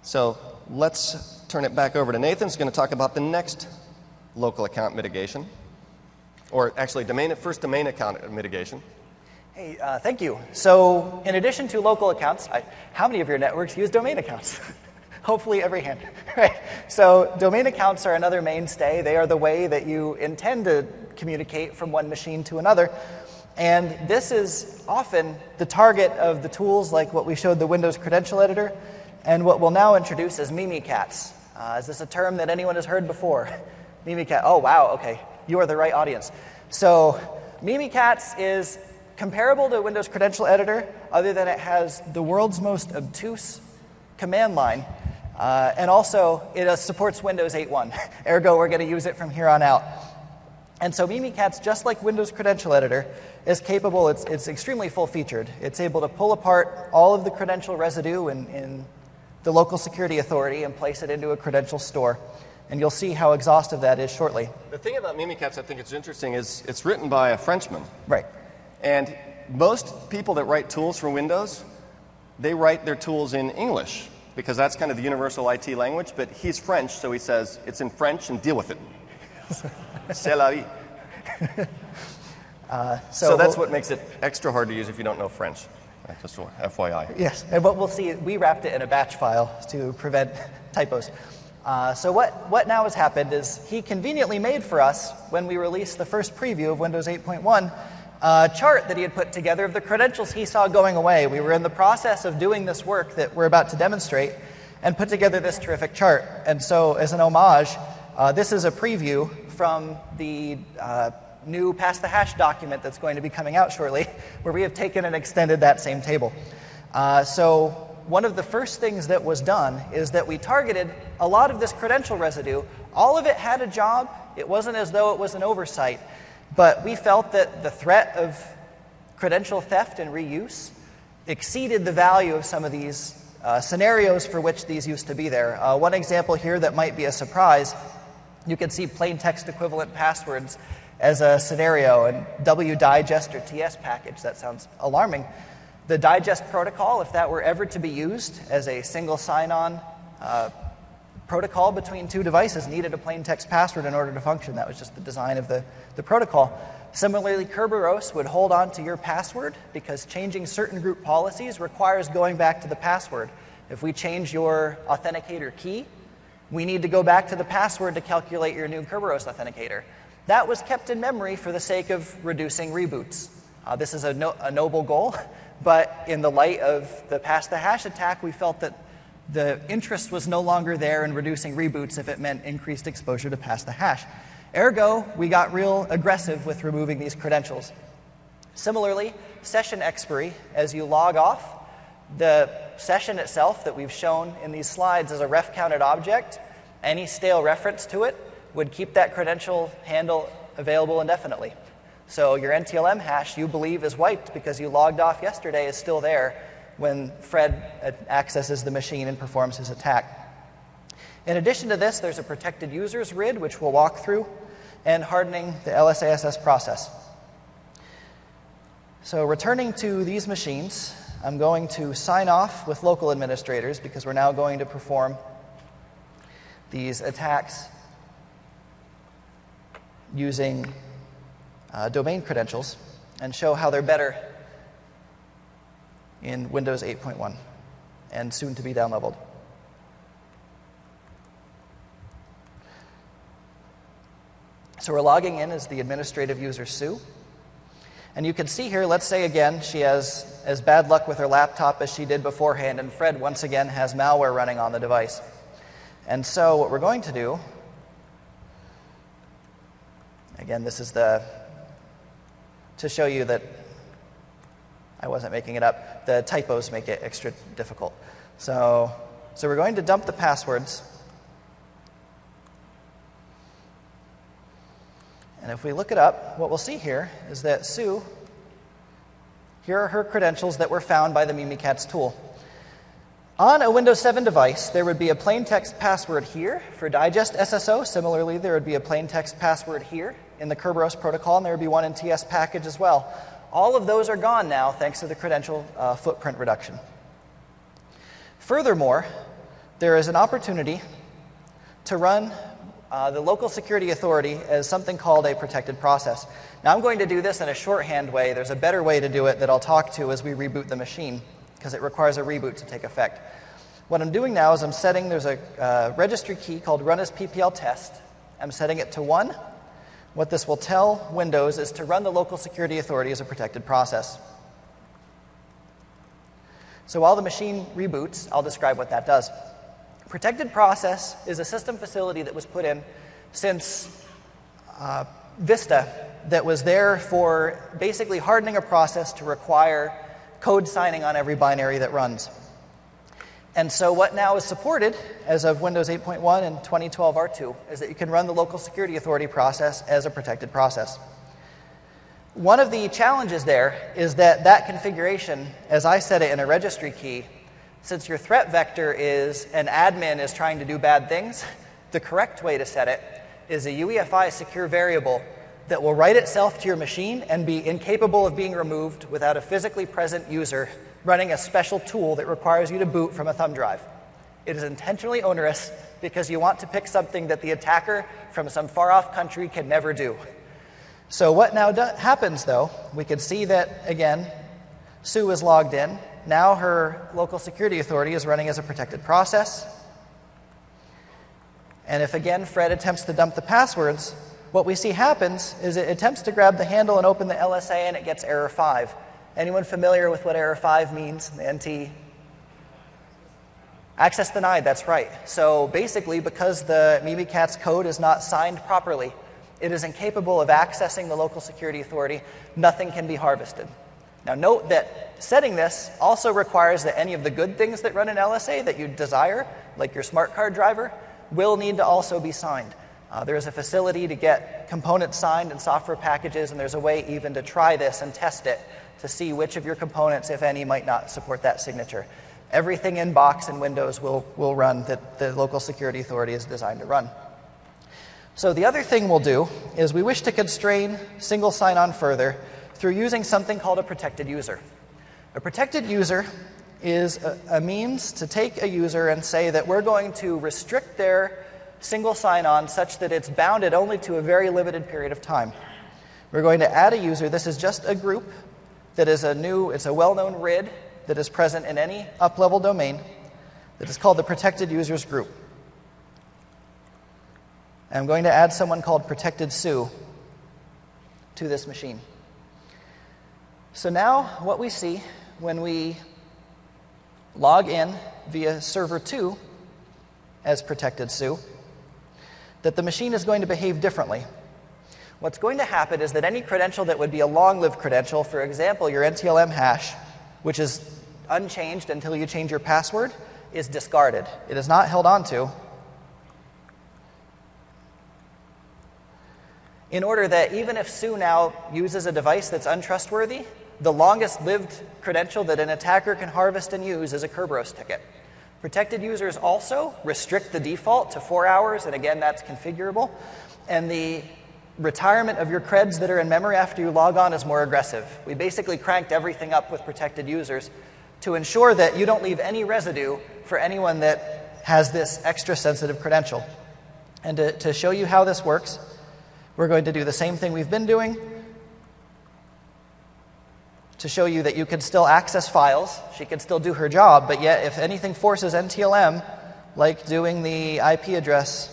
So let's turn it back over to Nathan, who's going to talk about the next local account mitigation, or actually domain, first domain account mitigation. Hey, uh, thank you. So in addition to local accounts, I, how many of your networks use domain accounts? Hopefully every hand, right? So domain accounts are another mainstay. They are the way that you intend to communicate from one machine to another. And this is often the target of the tools like what we showed, the Windows Credential Editor, and what we'll now introduce as Mimikatz. Uh, is this a term that anyone has heard before? Mimikatz, oh wow, okay, you are the right audience. So Mimikatz is comparable to Windows Credential Editor, other than it has the world's most obtuse command line, uh, and also it uh, supports Windows eight point one. Ergo, we're going to use it from here on out. And so Mimikatz, just like Windows Credential Editor, is capable, it's, it's extremely full-featured. It's able to pull apart all of the credential residue in, in the local security authority and place it into a credential store. And you'll see how exhaustive that is shortly. The thing about Mimikatz I think is interesting is it's written by a Frenchman. Right. And most people that write tools for Windows, they write their tools in English, because that's kind of the universal I T language, but he's French, so he says, it's in French and deal with it. C'est la vie. Uh, so, so that's we'll, what makes it extra hard to use if you don't know French. Just F Y I. Yes, and what we'll see, we wrapped it in a batch file to prevent typos. Uh, so what, what now has happened is he conveniently made for us, when we released the first preview of Windows eight point one, a chart that he had put together of the credentials he saw going away. We were in the process of doing this work that we're about to demonstrate and put together this terrific chart. And so as an homage, uh, this is a preview from the uh, new Pass the Hash document that's going to be coming out shortly, where we have taken and extended that same table. Uh, so one of the first things that was done is that we targeted a lot of this credential residue. All of it had a job. It wasn't as though it was an oversight. But we felt that the threat of credential theft and reuse exceeded the value of some of these uh, scenarios for which these used to be there. Uh, one example here that might be a surprise, you can see plain text equivalent passwords as a scenario, and W digest or T S package. That sounds alarming. The digest protocol, if that were ever to be used as a single sign-on uh, protocol between two devices, needed a plain text password in order to function. That was just the design of the, the protocol. Similarly, Kerberos would hold on to your password because changing certain group policies requires going back to the password. If we change your authenticator key, we need to go back to the password to calculate your new Kerberos authenticator. That was kept in memory for the sake of reducing reboots. Uh, this is a, no, a noble goal, but in the light of the Pass the Hash attack, we felt that the interest was no longer there in reducing reboots if it meant increased exposure to Pass the Hash. Ergo, we got real aggressive with removing these credentials. Similarly, session expiry, as you log off, the session itself that we've shown in these slides as a ref-counted object, any stale reference to it would keep that credential handle available indefinitely. So your N T L M hash you believe is wiped because you logged off yesterday is still there when Fred accesses the machine and performs his attack. In addition to this, there's a protected users R I D, which we'll walk through, and hardening the L S A S S process. So returning to these machines, I'm going to sign off with local administrators because we're now going to perform these attacks using uh, domain credentials and show how they're better in Windows eight point one and soon to be down-leveled. So we're logging in as the administrative user Sue. And you can see here, let's say again, she has as bad luck with her laptop as she did beforehand, and Fred once again has malware running on the device. And so what we're going to do, again, this is the, to show you that I wasn't making it up, the typos make it extra difficult. So, so we're going to dump the passwords. And if we look it up, what we'll see here is that Sue, here are her credentials that were found by the Mimikatz tool. On a Windows seven device, there would be a plain text password here for digest S S O. Similarly, there would be a plain text password here in the Kerberos protocol, and there would be one in T S package as well. All of those are gone now thanks to the credential uh, footprint reduction. Furthermore, there is an opportunity to run uh, the local security authority as something called a protected process. Now I'm going to do this in a shorthand way. There's a better way to do it that I'll talk to as we reboot the machine, because it requires a reboot to take effect. What I'm doing now is I'm setting, there's a uh, registry key called run as P P L test. I'm setting it to one. What this will tell Windows is to run the local security authority as a protected process. So while the machine reboots, I'll describe what that does. Protected process is a system facility that was put in since uh, Vista that was there for basically hardening a process to require code signing on every binary that runs. And so what now is supported, as of Windows eight point one and twenty twelve R two, is that you can run the local security authority process as a protected process. One of the challenges there is that that configuration, as I set it in a registry key, since your threat vector is an admin is trying to do bad things, the correct way to set it is a U E F I secure variable that will write itself to your machine and be incapable of being removed without a physically present user running a special tool that requires you to boot from a thumb drive. It is intentionally onerous because you want to pick something that the attacker from some far-off country can never do. So what now do- happens, though, we can see that, again, Sue is logged in. Now her local security authority is running as a protected process. And if, again, Fred attempts to dump the passwords, what we see happens is it attempts to grab the handle and open the L S A, and it gets error five. Anyone familiar with what error five means? The N T? Access denied, that's right. So basically, because the Mimikatz code is not signed properly, it is incapable of accessing the local security authority. Nothing can be harvested. Now note that setting this also requires that any of the good things that run an L S A that you desire, like your smart card driver, will need to also be signed. Uh, there's a facility to get components signed in software packages, and there's a way even to try this and test it to see which of your components, if any, might not support that signature. Everything in box in Windows will, will run that the local security authority is designed to run. So the other thing we'll do is we wish to constrain single sign-on further through using something called a protected user. A protected user is a, a means to take a user and say that we're going to restrict their single sign-on such that it's bounded only to a very limited period of time. We're going to add a user. This is just a group that is a new, it's a well-known R I D that is present in any up-level domain that is called the protected users group. And I'm going to add someone called protected Sue to this machine. So now what we see when we log in via server two as protected Sue, that the machine is going to behave differently. What's going to happen is that any credential that would be a long-lived credential, for example, your N T L M hash, which is unchanged until you change your password, is discarded. It is not held onto in order that even if Sue now uses a device that's untrustworthy, the longest-lived credential that an attacker can harvest and use is a Kerberos ticket. Protected users also restrict the default to four hours, and again, that's configurable. And the retirement of your creds that are in memory after you log on is more aggressive. We basically cranked everything up with protected users to ensure that you don't leave any residue for anyone that has this extra sensitive credential. And to, to show you how this works, we're going to do the same thing we've been doing to show you that you can still access files. She can still do her job, but yet if anything forces N T L M, like doing the I P address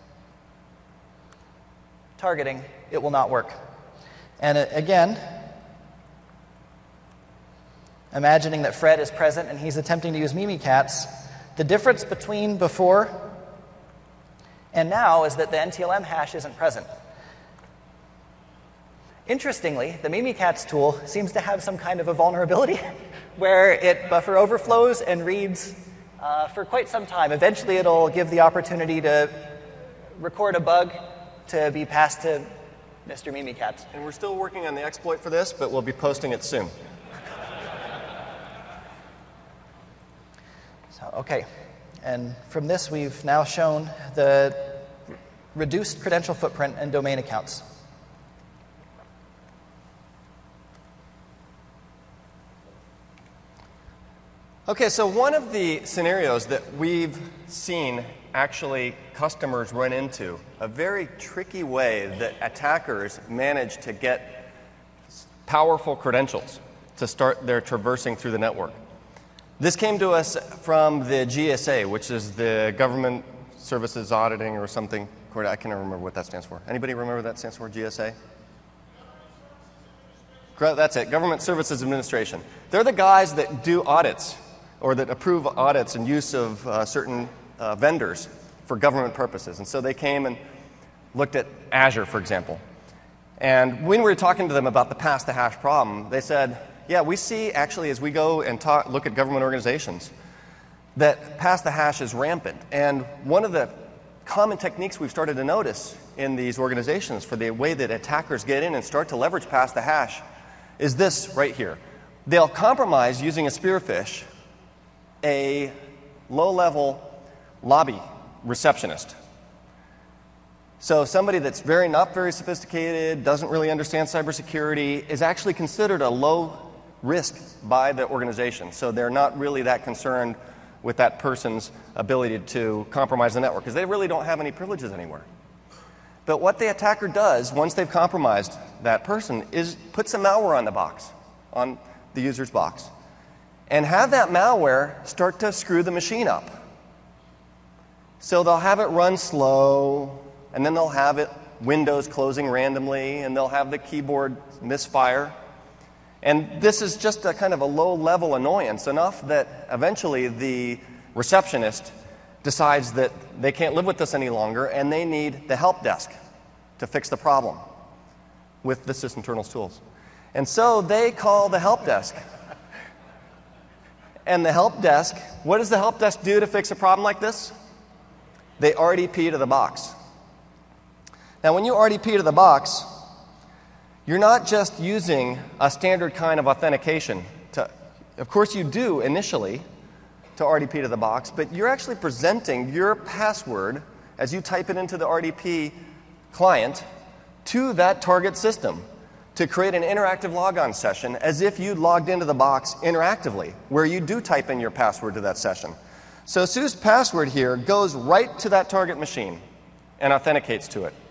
targeting, it will not work. And it, again, imagining that Fred is present and he's attempting to use Mimikatz, the difference between before and now is that the N T L M hash isn't present. Interestingly, the Mimikatz tool seems to have some kind of a vulnerability where it buffer overflows and reads uh, for quite some time. Eventually, it'll give the opportunity to record a bug to be passed to Mister Mimikatz. And we're still working on the exploit for this, but we'll be posting it soon. So, okay. And from this, we've now shown the reduced credential footprint and domain accounts. Okay, so one of the scenarios that we've seen actually customers run into, a very tricky way that attackers manage to get powerful credentials to start their traversing through the network. This came to us from the G S A, which is the Government Services Auditing or something. I can't remember what that stands for. Anybody remember what that stands for, G S A? That's it, Government Services Administration. They're the guys that do audits or that approve audits and use of uh, certain uh, vendors for government purposes. And so they came and looked at Azure, for example. And when we were talking to them about the pass-the-hash problem, they said, yeah, we see actually as we go and talk, look at government organizations that pass-the-hash is rampant. And one of the common techniques we've started to notice in these organizations for the way that attackers get in and start to leverage pass-the-hash is this right here. They'll compromise using a spearfish a low-level lobby receptionist. So somebody that's very not very sophisticated, doesn't really understand cybersecurity, is actually considered a low risk by the organization. So they're not really that concerned with that person's ability to compromise the network because they really don't have any privileges anywhere. But what the attacker does once they've compromised that person is put some malware on the box, on the user's box, and have that malware start to screw the machine up. So they'll have it run slow, and then they'll have it windows closing randomly, and they'll have the keyboard misfire. And this is just a kind of a low-level annoyance, enough that eventually the receptionist decides that they can't live with this any longer, and they need the help desk to fix the problem with the sysinternals tools. And so they call the help desk. And the help desk, what does the help desk do to fix a problem like this? They R D P to the box. Now, when you R D P to the box, you're not just using a standard kind of authentication. To, of course, you do initially to R D P to the box, but you're actually presenting your password as you type it into the R D P client to that target system to create an interactive logon session as if you logged into the box interactively, where you do type in your password to that session. So Sue's password here goes right to that target machine and authenticates to it.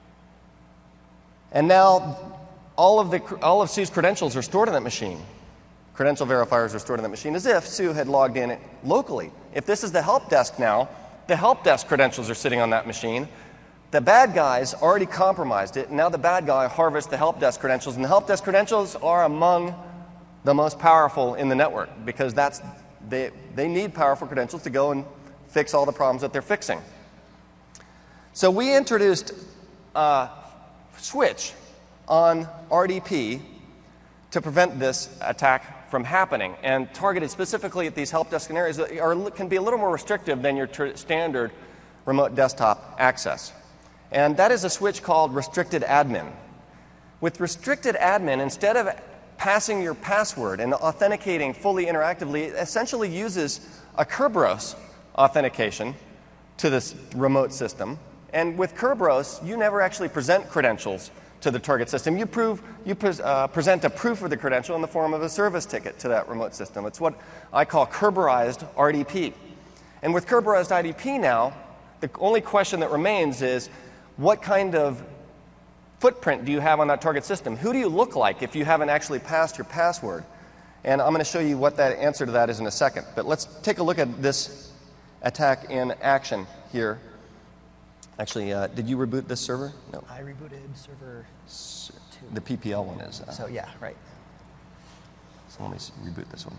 And now all of, the, all of Sue's credentials are stored in that machine. Credential verifiers are stored in that machine as if Sue had logged in it locally. If this is the help desk now, the help desk credentials are sitting on that machine. The bad guys already compromised it, and now the bad guy harvests the help desk credentials, and the help desk credentials are among the most powerful in the network because that's, they, they need powerful credentials to go and fix all the problems that they're fixing. So we introduced a switch on R D P to prevent this attack from happening, and targeted specifically at these help desk areas that are, can be a little more restrictive than your tr- standard remote desktop access. And that is a switch called restricted admin. With restricted admin, instead of passing your password and authenticating fully interactively, it essentially uses a Kerberos authentication to this remote system. And with Kerberos, you never actually present credentials to the target system. You, prove, you pre- uh, present a proof of the credential in the form of a service ticket to that remote system. It's what I call Kerberized R D P. And with Kerberized R D P now, the only question that remains is, what kind of footprint do you have on that target system? Who do you look like if you haven't actually passed your password? And I'm going to show you what that answer to that is in a second. But let's take a look at this attack in action here. Actually, uh, did you reboot this server? No. I rebooted server two. The P P L one is. Uh, so, yeah, right. So let me see, reboot this one.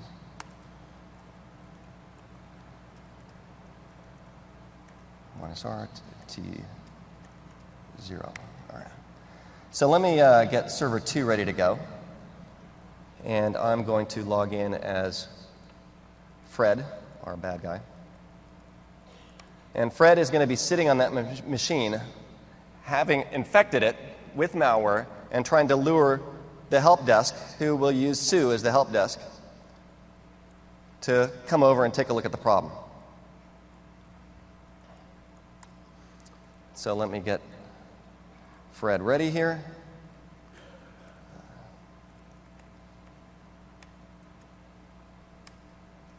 Minus R, T, zero. All right. So let me uh, get server two ready to go. And I'm going to log in as Fred, our bad guy. And Fred is going to be sitting on that ma- machine, having infected it with malware and trying to lure the help desk, who will use Sue as the help desk, to come over and take a look at the problem. So let me get Fred ready here.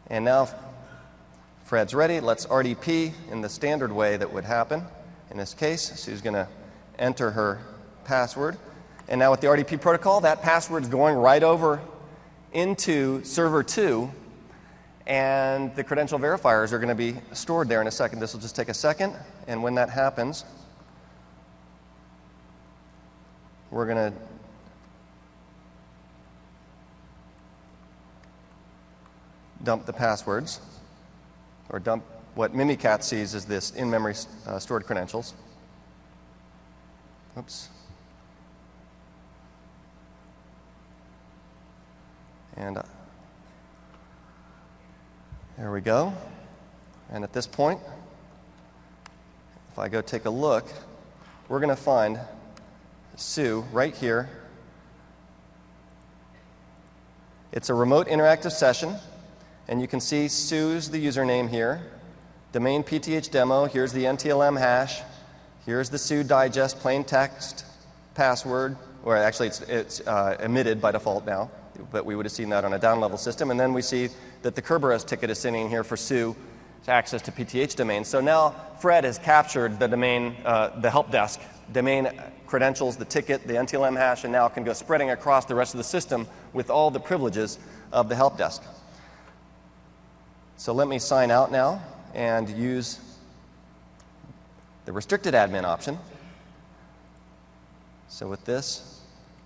And now Fred's ready. Let's R D P in the standard way that would happen. In this case, Sue's going to enter her password. And now with the R D P protocol, that password's going right over into server two, and the credential verifiers are going to be stored there in a second. This will just take a second, and when that happens, we're going to dump the passwords, or dump what Mimikatz sees as this in-memory uh, stored credentials. Oops. And uh, there we go. And at this point, if I go take a look, we're going to find Sue right here. It's a remote interactive session, and you can see Sue's the username here. Domain P T H demo, here's the N T L M hash, here's the Sue digest plain text password, or actually it's, it's uh, emitted by default now, but we would have seen that on a down-level system. And then we see that the Kerberos ticket is sitting here for Sue to access to P T H domain. So now Fred has captured the domain, uh, the help desk, domain credentials, the ticket, the N T L M hash, and now can go spreading across the rest of the system with all the privileges of the help desk. So let me sign out now and use the restricted admin option. So with this,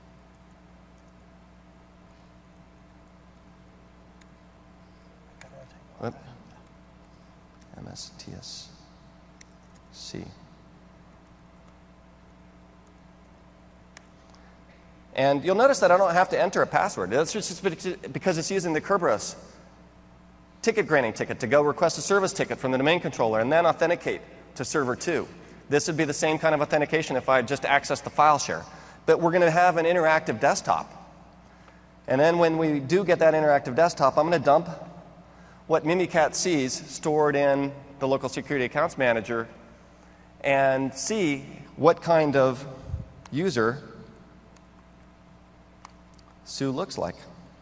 whoop, M S T S C. And you'll notice that I don't have to enter a password. That's just because it's using the Kerberos ticket granting ticket to go request a service ticket from the domain controller and then authenticate to server two. This would be the same kind of authentication if I just accessed the file share. But we're going to have an interactive desktop. And then when we do get that interactive desktop, I'm going to dump what Mimikatz sees stored in the local security accounts manager and see what kind of user Sue looks like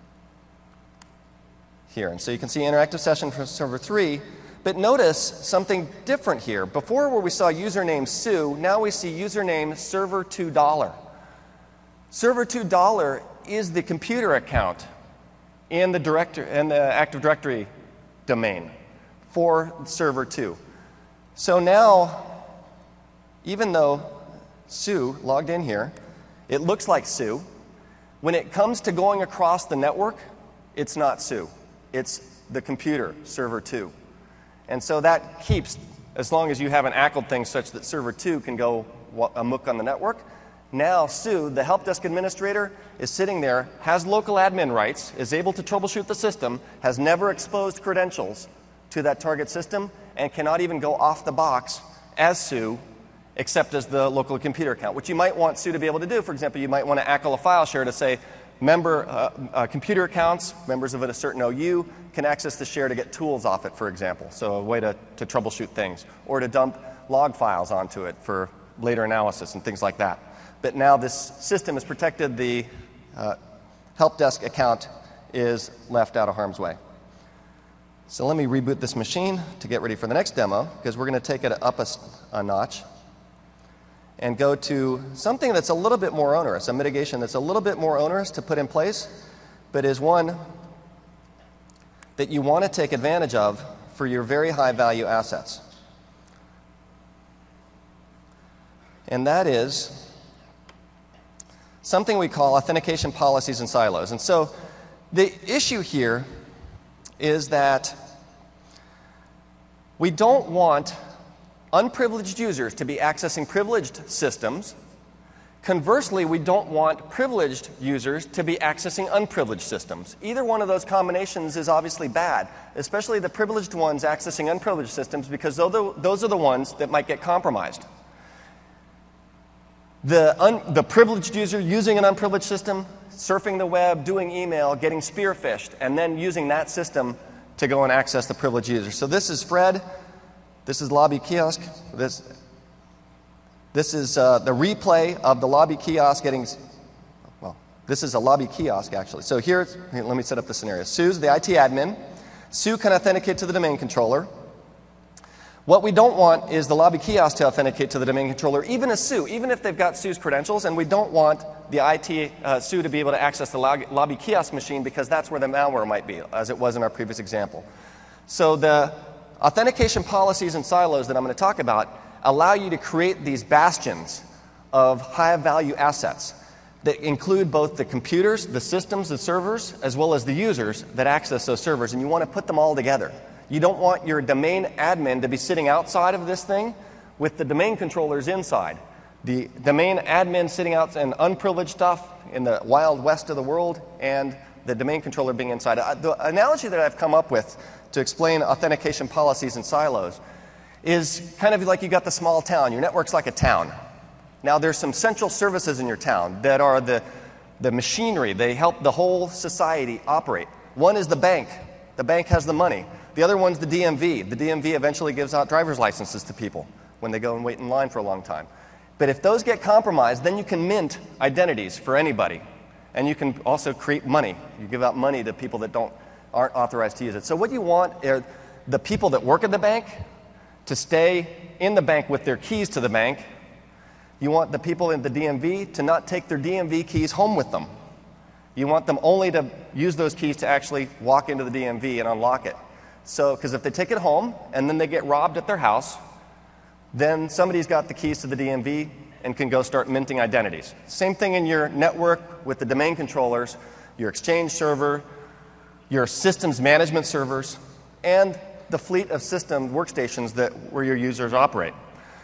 here. And so you can see interactive session for server three, but notice something different here. Before where we saw username Sue, now we see username server two dollar. Server two dollar is the computer account in the director in the Active Directory domain for server two. So now, even though Sue logged in here, it looks like Sue. When it comes to going across the network, it's not Sue. It's the computer, server two. And so that keeps, as long as you haven't ackled things such that server two can go amok on the network. Now Sue, the help desk administrator, is sitting there, has local admin rights, is able to troubleshoot the system, has never exposed credentials to that target system, and cannot even go off the box as Sue, except as the local computer account, which you might want Sue to be able to do. For example, you might want to ackle a file share to say, member uh, uh, computer accounts, members of a certain O U, can access the share to get tools off it, for example. So a way to, to troubleshoot things, or to dump log files onto it for later analysis and things like that. But now this system is protected. The uh, help desk account is left out of harm's way. So let me reboot this machine to get ready for the next demo, because we're going to take it up a, a notch and go to something that's a little bit more onerous, a mitigation that's a little bit more onerous to put in place, but is one that you want to take advantage of for your very high value assets. And that is something we call authentication policies and silos. And so the issue here is that we don't want unprivileged users to be accessing privileged systems. Conversely, we don't want privileged users to be accessing unprivileged systems. Either one of those combinations is obviously bad, especially the privileged ones accessing unprivileged systems, because those are the ones that might get compromised. The, un, the privileged user using an unprivileged system, surfing the web, doing email, getting spearphished, and then using that system to go and access the privileged user. So this is Fred. This is Lobby Kiosk. This, this is uh, the replay of the Lobby Kiosk getting, well, this is a Lobby Kiosk, actually. So here, here, let me set up the scenario. Sue's the I T admin. Sue can authenticate to the domain controller. What we don't want is the lobby kiosk to authenticate to the domain controller, even as Sue, even if they've got Sue's credentials, and we don't want the I T uh, Sue to be able to access the log lobby kiosk machine because that's where the malware might be, as it was in our previous example. So the authentication policies and silos that I'm going to talk about allow you to create these bastions of high-value assets that include both the computers, the systems, the servers, as well as the users that access those servers, and you want to put them all together. You don't want your domain admin to be sitting outside of this thing with the domain controllers inside. The domain admin sitting out and unprivileged stuff in the wild west of the world, and the domain controller being inside. Uh, the analogy that I've come up with to explain authentication policies and silos is kind of like you got the small town. Your network's like a town. Now there's some central services in your town that are the, the machinery. They help the whole society operate. One is the bank. The bank has the money. The other one's the D M V. The D M V eventually gives out driver's licenses to people when they go and wait in line for a long time. But if those get compromised, then you can mint identities for anybody. And you can also create money. You give out money to people that don't, aren't authorized to use it. So what you want are the people that work at the bank to stay in the bank with their keys to the bank. You want the people in the D M V to not take their D M V keys home with them. You want them only to use those keys to actually walk into the D M V and unlock it. So, because if they take it home and then they get robbed at their house, then somebody's got the keys to the D M V and can go start minting identities. Same thing in your network with the domain controllers, your Exchange server, your systems management servers, and the fleet of system workstations that where your users operate.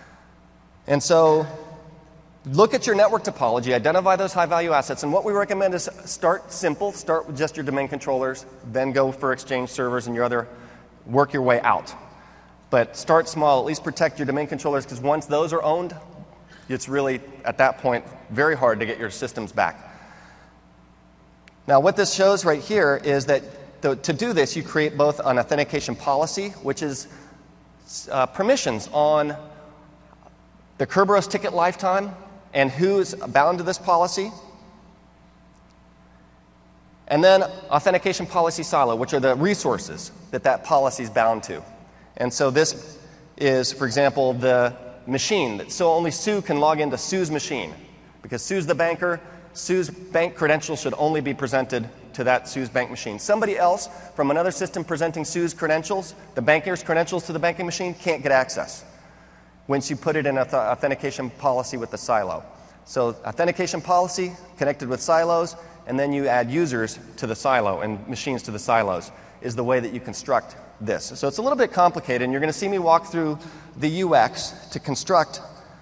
And so, look at your network topology, identify those high-value assets, and what we recommend is start simple, start with just your domain controllers, then go for Exchange servers and your other, work your way out. But start small, at least protect your domain controllers, because once those are owned, it's really, at that point, very hard to get your systems back. Now, what this shows right here is that to, to do this, you create both an authentication policy, which is uh, permissions on the Kerberos ticket lifetime and who's bound to this policy, and then authentication policy silo, which are the resources that that policy is bound to. And so this is, for example, the machine. That, so only Sue can log into Sue's machine. Because Sue's the banker, Sue's bank credentials should only be presented to that Sue's bank machine. Somebody else from another system presenting Sue's credentials, the banker's credentials to the banking machine, can't get access once you put it in an authentication policy with the silo. So authentication policy connected with silos, and then you add users to the silo and machines to the silos is the way that you construct this. So it's a little bit complicated, and you're going to see me walk through the U X to construct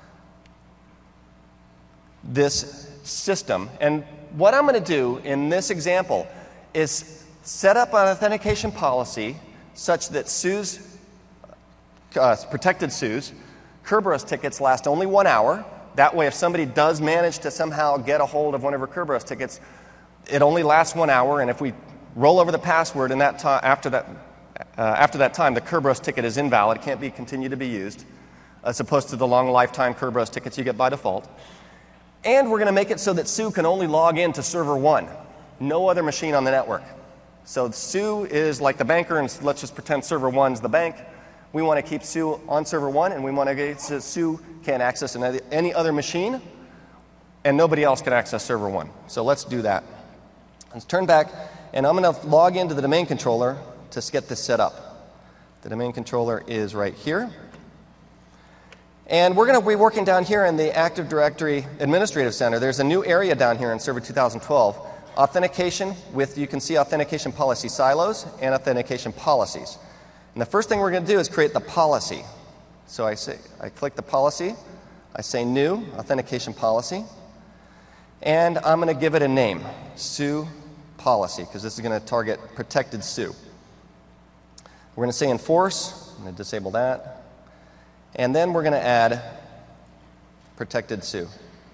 this system. And what I'm going to do in this example is set up an authentication policy such that Sue's, uh, protected Sue's, Kerberos tickets last only one hour. That way, if somebody does manage to somehow get a hold of one of her Kerberos tickets, it only lasts one hour, and if we roll over the password in that time, after that, uh, after that time, the Kerberos ticket is invalid. It can't be continued to be used, as opposed to the long lifetime Kerberos tickets you get by default. And we're going to make it so that Sue can only log in to server one, no other machine on the network. So Sue is like the banker, and let's just pretend server one's the bank. We want to keep Sue on server one, and we want to get so Sue can't access any other machine, and nobody else can access server one. So let's do that. Let's turn back, and I'm going to log into the domain controller to get this set up. The domain controller is right here. And we're going to be working down here in the Active Directory Administrative Center. There's a new area down here in Server two thousand twelve. Authentication with, you can see authentication policy silos and authentication policies. And the first thing we're going to do is create the policy. So I say, I click the policy, I say new, authentication policy, and I'm going to give it a name, Sue policy, because this is going to target protected Sue. We're going to say enforce, I'm going to disable that, and then we're going to add protected Sue.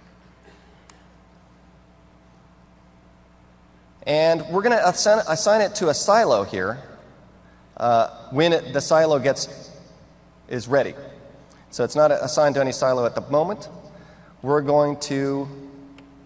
And we're going to assign, assign it to a silo here uh, when it, the silo gets is ready. So it's not assigned to any silo at the moment. We're going to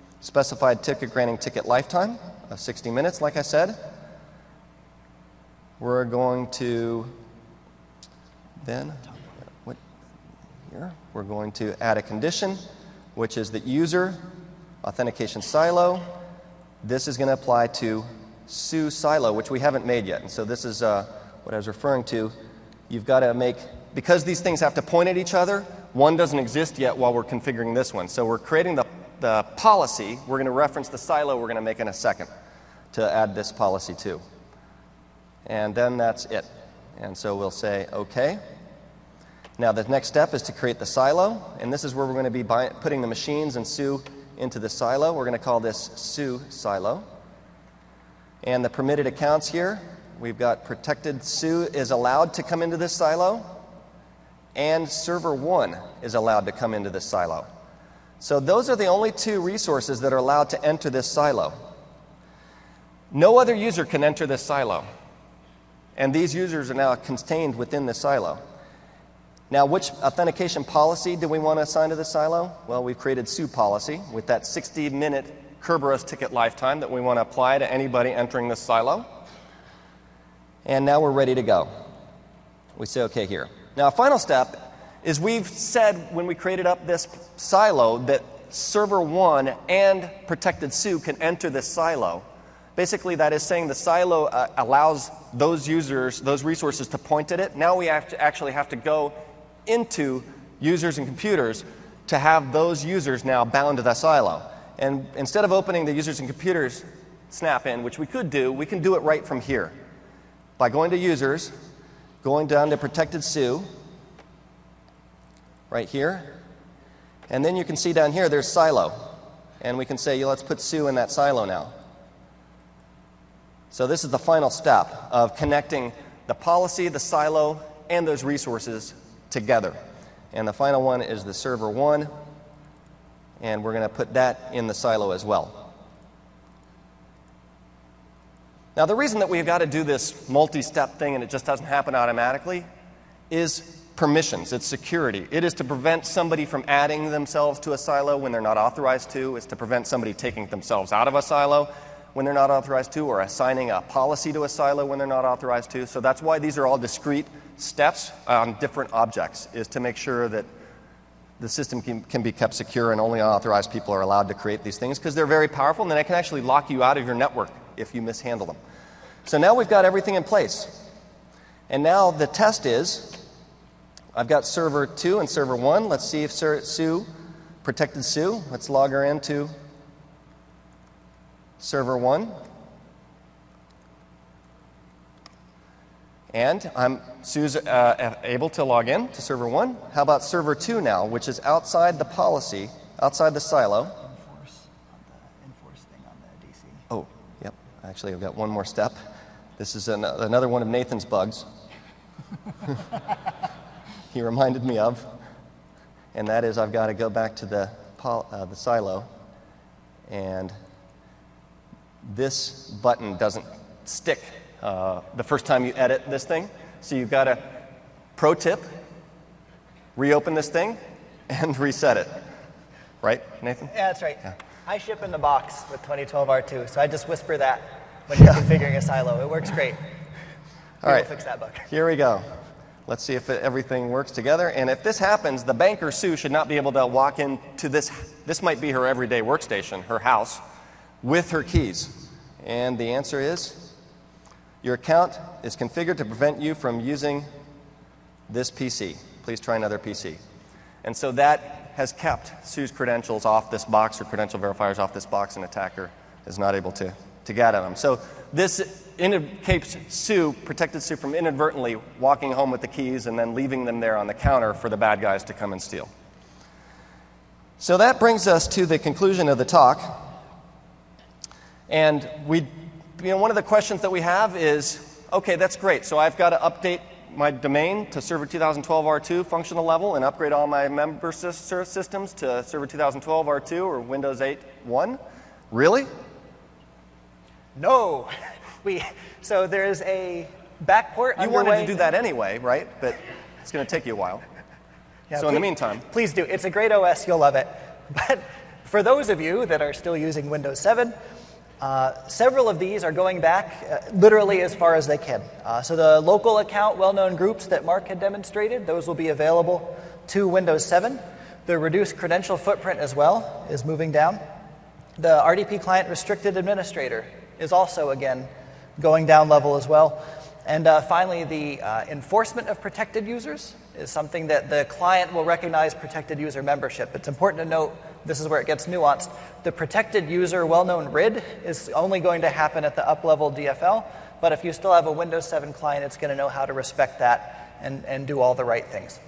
specify ticket granting ticket lifetime of sixty minutes, like I said. we're going to then, what, here, we're going to add a condition, which is that user authentication silo. This is going to apply to Sue silo, which we haven't made yet. And so this is uh, what I was referring to. You've got to make, because these things have to point at each other, one doesn't exist yet while we're configuring this one. So we're creating the, the policy. We're going to reference the silo we're going to make in a second to add this policy to. And then that's it. And so we'll say OK. Now the next step is to create the silo. And this is where we're going to be buy, putting the machines and Sue into the silo. We're going to call this Sue silo. And the permitted accounts here, we've got protected Sue is allowed to come into this silo, and server one is allowed to come into this silo. So those are the only two resources that are allowed to enter this silo. No other user can enter this silo. And these users are now contained within the silo. Now, which authentication policy do we want to assign to the silo? Well, we've created Sue policy with that sixty minute Kerberos ticket lifetime that we want to apply to anybody entering this silo. And now we're ready to go. We say OK here. Now, a final step is we've said when we created up this silo that server one and protected Sue can enter this silo. Basically, that is saying the silo uh, allows those users, those resources to point at it. Now we have to actually have to go into users and computers to have those users now bound to the silo. And instead of opening the users and computers snap-in, which we could do, we can do it right from here. By going to users, going down to protected Sue, right here. And then you can see down here there's silo. And we can say, let's put Sue in that silo now. So this is the final step of connecting the policy, the silo, and those resources together. And the final one is the server one. And we're going to put that in the silo as well. Now, the reason that we've got to do this multi-step thing and it just doesn't happen automatically is permissions. It's security. It is to prevent somebody from adding themselves to a silo when they're not authorized to. It's to prevent somebody taking themselves out of a silo when they're not authorized to, or assigning a policy to a silo when they're not authorized to. So that's why these are all discrete steps on different objects, is to make sure that the system can, can be kept secure and only authorized people are allowed to create these things because they're very powerful and then they can actually lock you out of your network if you mishandle them. So now we've got everything in place. And now the test is, I've got server two and server one. Let's see if Sue, protected Sue, let's log her into server one. And I'm, Sue's uh, able to log in to server one. How about server two now, which is outside the policy, outside the silo? Enforce, on the enforce thing on the D C. Oh, yep. Actually, I've got one more step. This is an, another one of Nathan's bugs. He reminded me of. And that is I've got to go back to the, pol uh, the silo. And this button doesn't stick Uh, the first time you edit this thing. So you've got to, pro tip, reopen this thing and reset it. Right, Nathan? Yeah, that's right. Yeah. I ship in the box with twenty twelve R two, so I just whisper that when you're configuring a silo. It works great. All right. We'll fix that bug. Here we go. Let's see if it, everything works together. And if this happens, the banker, Sue, should not be able to walk into this. This might be her everyday workstation, her house, with her keys. And the answer is, your account is configured to prevent you from using this P C. Please try another P C. And so that has kept Sue's credentials off this box, or credential verifiers off this box, and attacker is not able to, to get at them. So this keeps Sue, protected Sue, from inadvertently walking home with the keys and then leaving them there on the counter for the bad guys to come and steal. So that brings us to the conclusion of the talk. And we You know, one of the questions that we have is, okay, that's great. So I've got to update my domain to Server two thousand twelve R two functional level and upgrade all my member systems to Server two thousand twelve R two or Windows eight one. Really? No. We, so there's a backport You underway. wanted to do that anyway, right? But it's going to take you a while. Yeah, so please, in the meantime. Please do. It's a great O S. You'll love it. But for those of you that are still using Windows seven, Uh, several of these are going back uh, literally as far as they can. Uh, so the local account well-known groups that Mark had demonstrated, those will be available to Windows seven. The reduced credential footprint as well is moving down. The R D P client restricted administrator is also, again, going down level as well. And uh, finally, the uh, enforcement of protected users is something that the client will recognize protected user membership. It's important to note, this is where it gets nuanced, the protected user well-known R I D is only going to happen at the up-level D F L, but if you still have a Windows seven client, it's going to know how to respect that and, and do all the right things.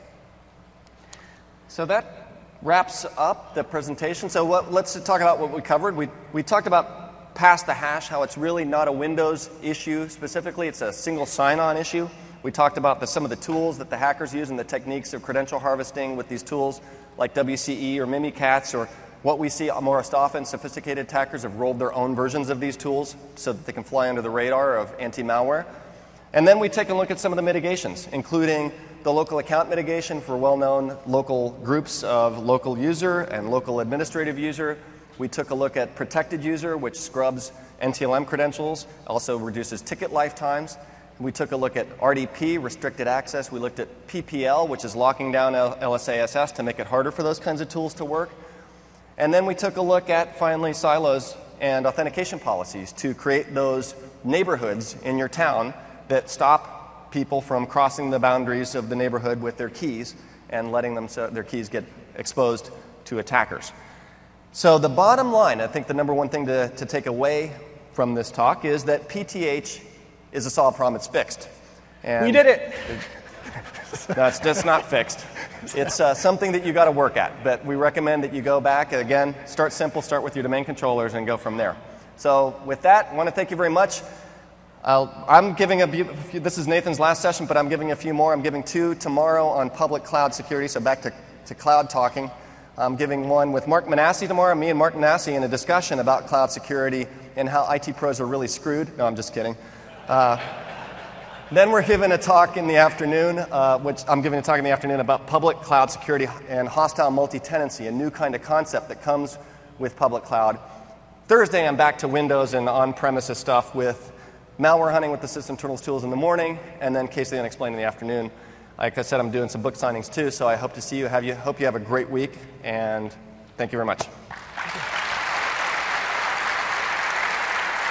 So that wraps up the presentation. So what, let's talk about what we covered. We, we talked about pass the hash, how it's really not a Windows issue specifically. It's a single sign-on issue. We talked about the, some of the tools that the hackers use and the techniques of credential harvesting with these tools like W C E or Mimikatz, or what we see most often, sophisticated attackers have rolled their own versions of these tools so that they can fly under the radar of anti-malware. And then we take a look at some of the mitigations, including the local account mitigation for well-known local groups of local user and local administrative user. We took a look at protected user, which scrubs N T L M credentials, also reduces ticket lifetimes. We took a look at R D P, restricted access. We looked at P P L, which is locking down L S A S S to make it harder for those kinds of tools to work. And then we took a look at, finally, silos and authentication policies to create those neighborhoods in your town that stop people from crossing the boundaries of the neighborhood with their keys and letting them so their keys get exposed to attackers. So the bottom line, I think the number one thing to, to take away from this talk is that P T H is a solved problem. It's fixed. And we did it. No, it's just not fixed. It's uh, something that you got to work at. But we recommend that you go back, again, start simple, start with your domain controllers, and go from there. So with that, I want to thank you very much. I'll, I'm giving a few, this is Nathan's last session, but I'm giving a few more. I'm giving two tomorrow on public cloud security, so back to, to cloud talking. I'm giving one with Mark Manassi tomorrow, me and Mark Manassi, in a discussion about cloud security and how I T pros are really screwed. No, I'm just kidding. Uh, then we're giving a talk in the afternoon, uh, which I'm giving a talk in the afternoon about public cloud security and hostile multi-tenancy, a new kind of concept that comes with public cloud. Thursday, I'm back to Windows and on-premises stuff with malware hunting with the System Terminals tools in the morning, and then Case the Unexplained in the afternoon. Like I said, I'm doing some book signings too, so I hope to see you. Have you hope you have a great week, and thank you very much.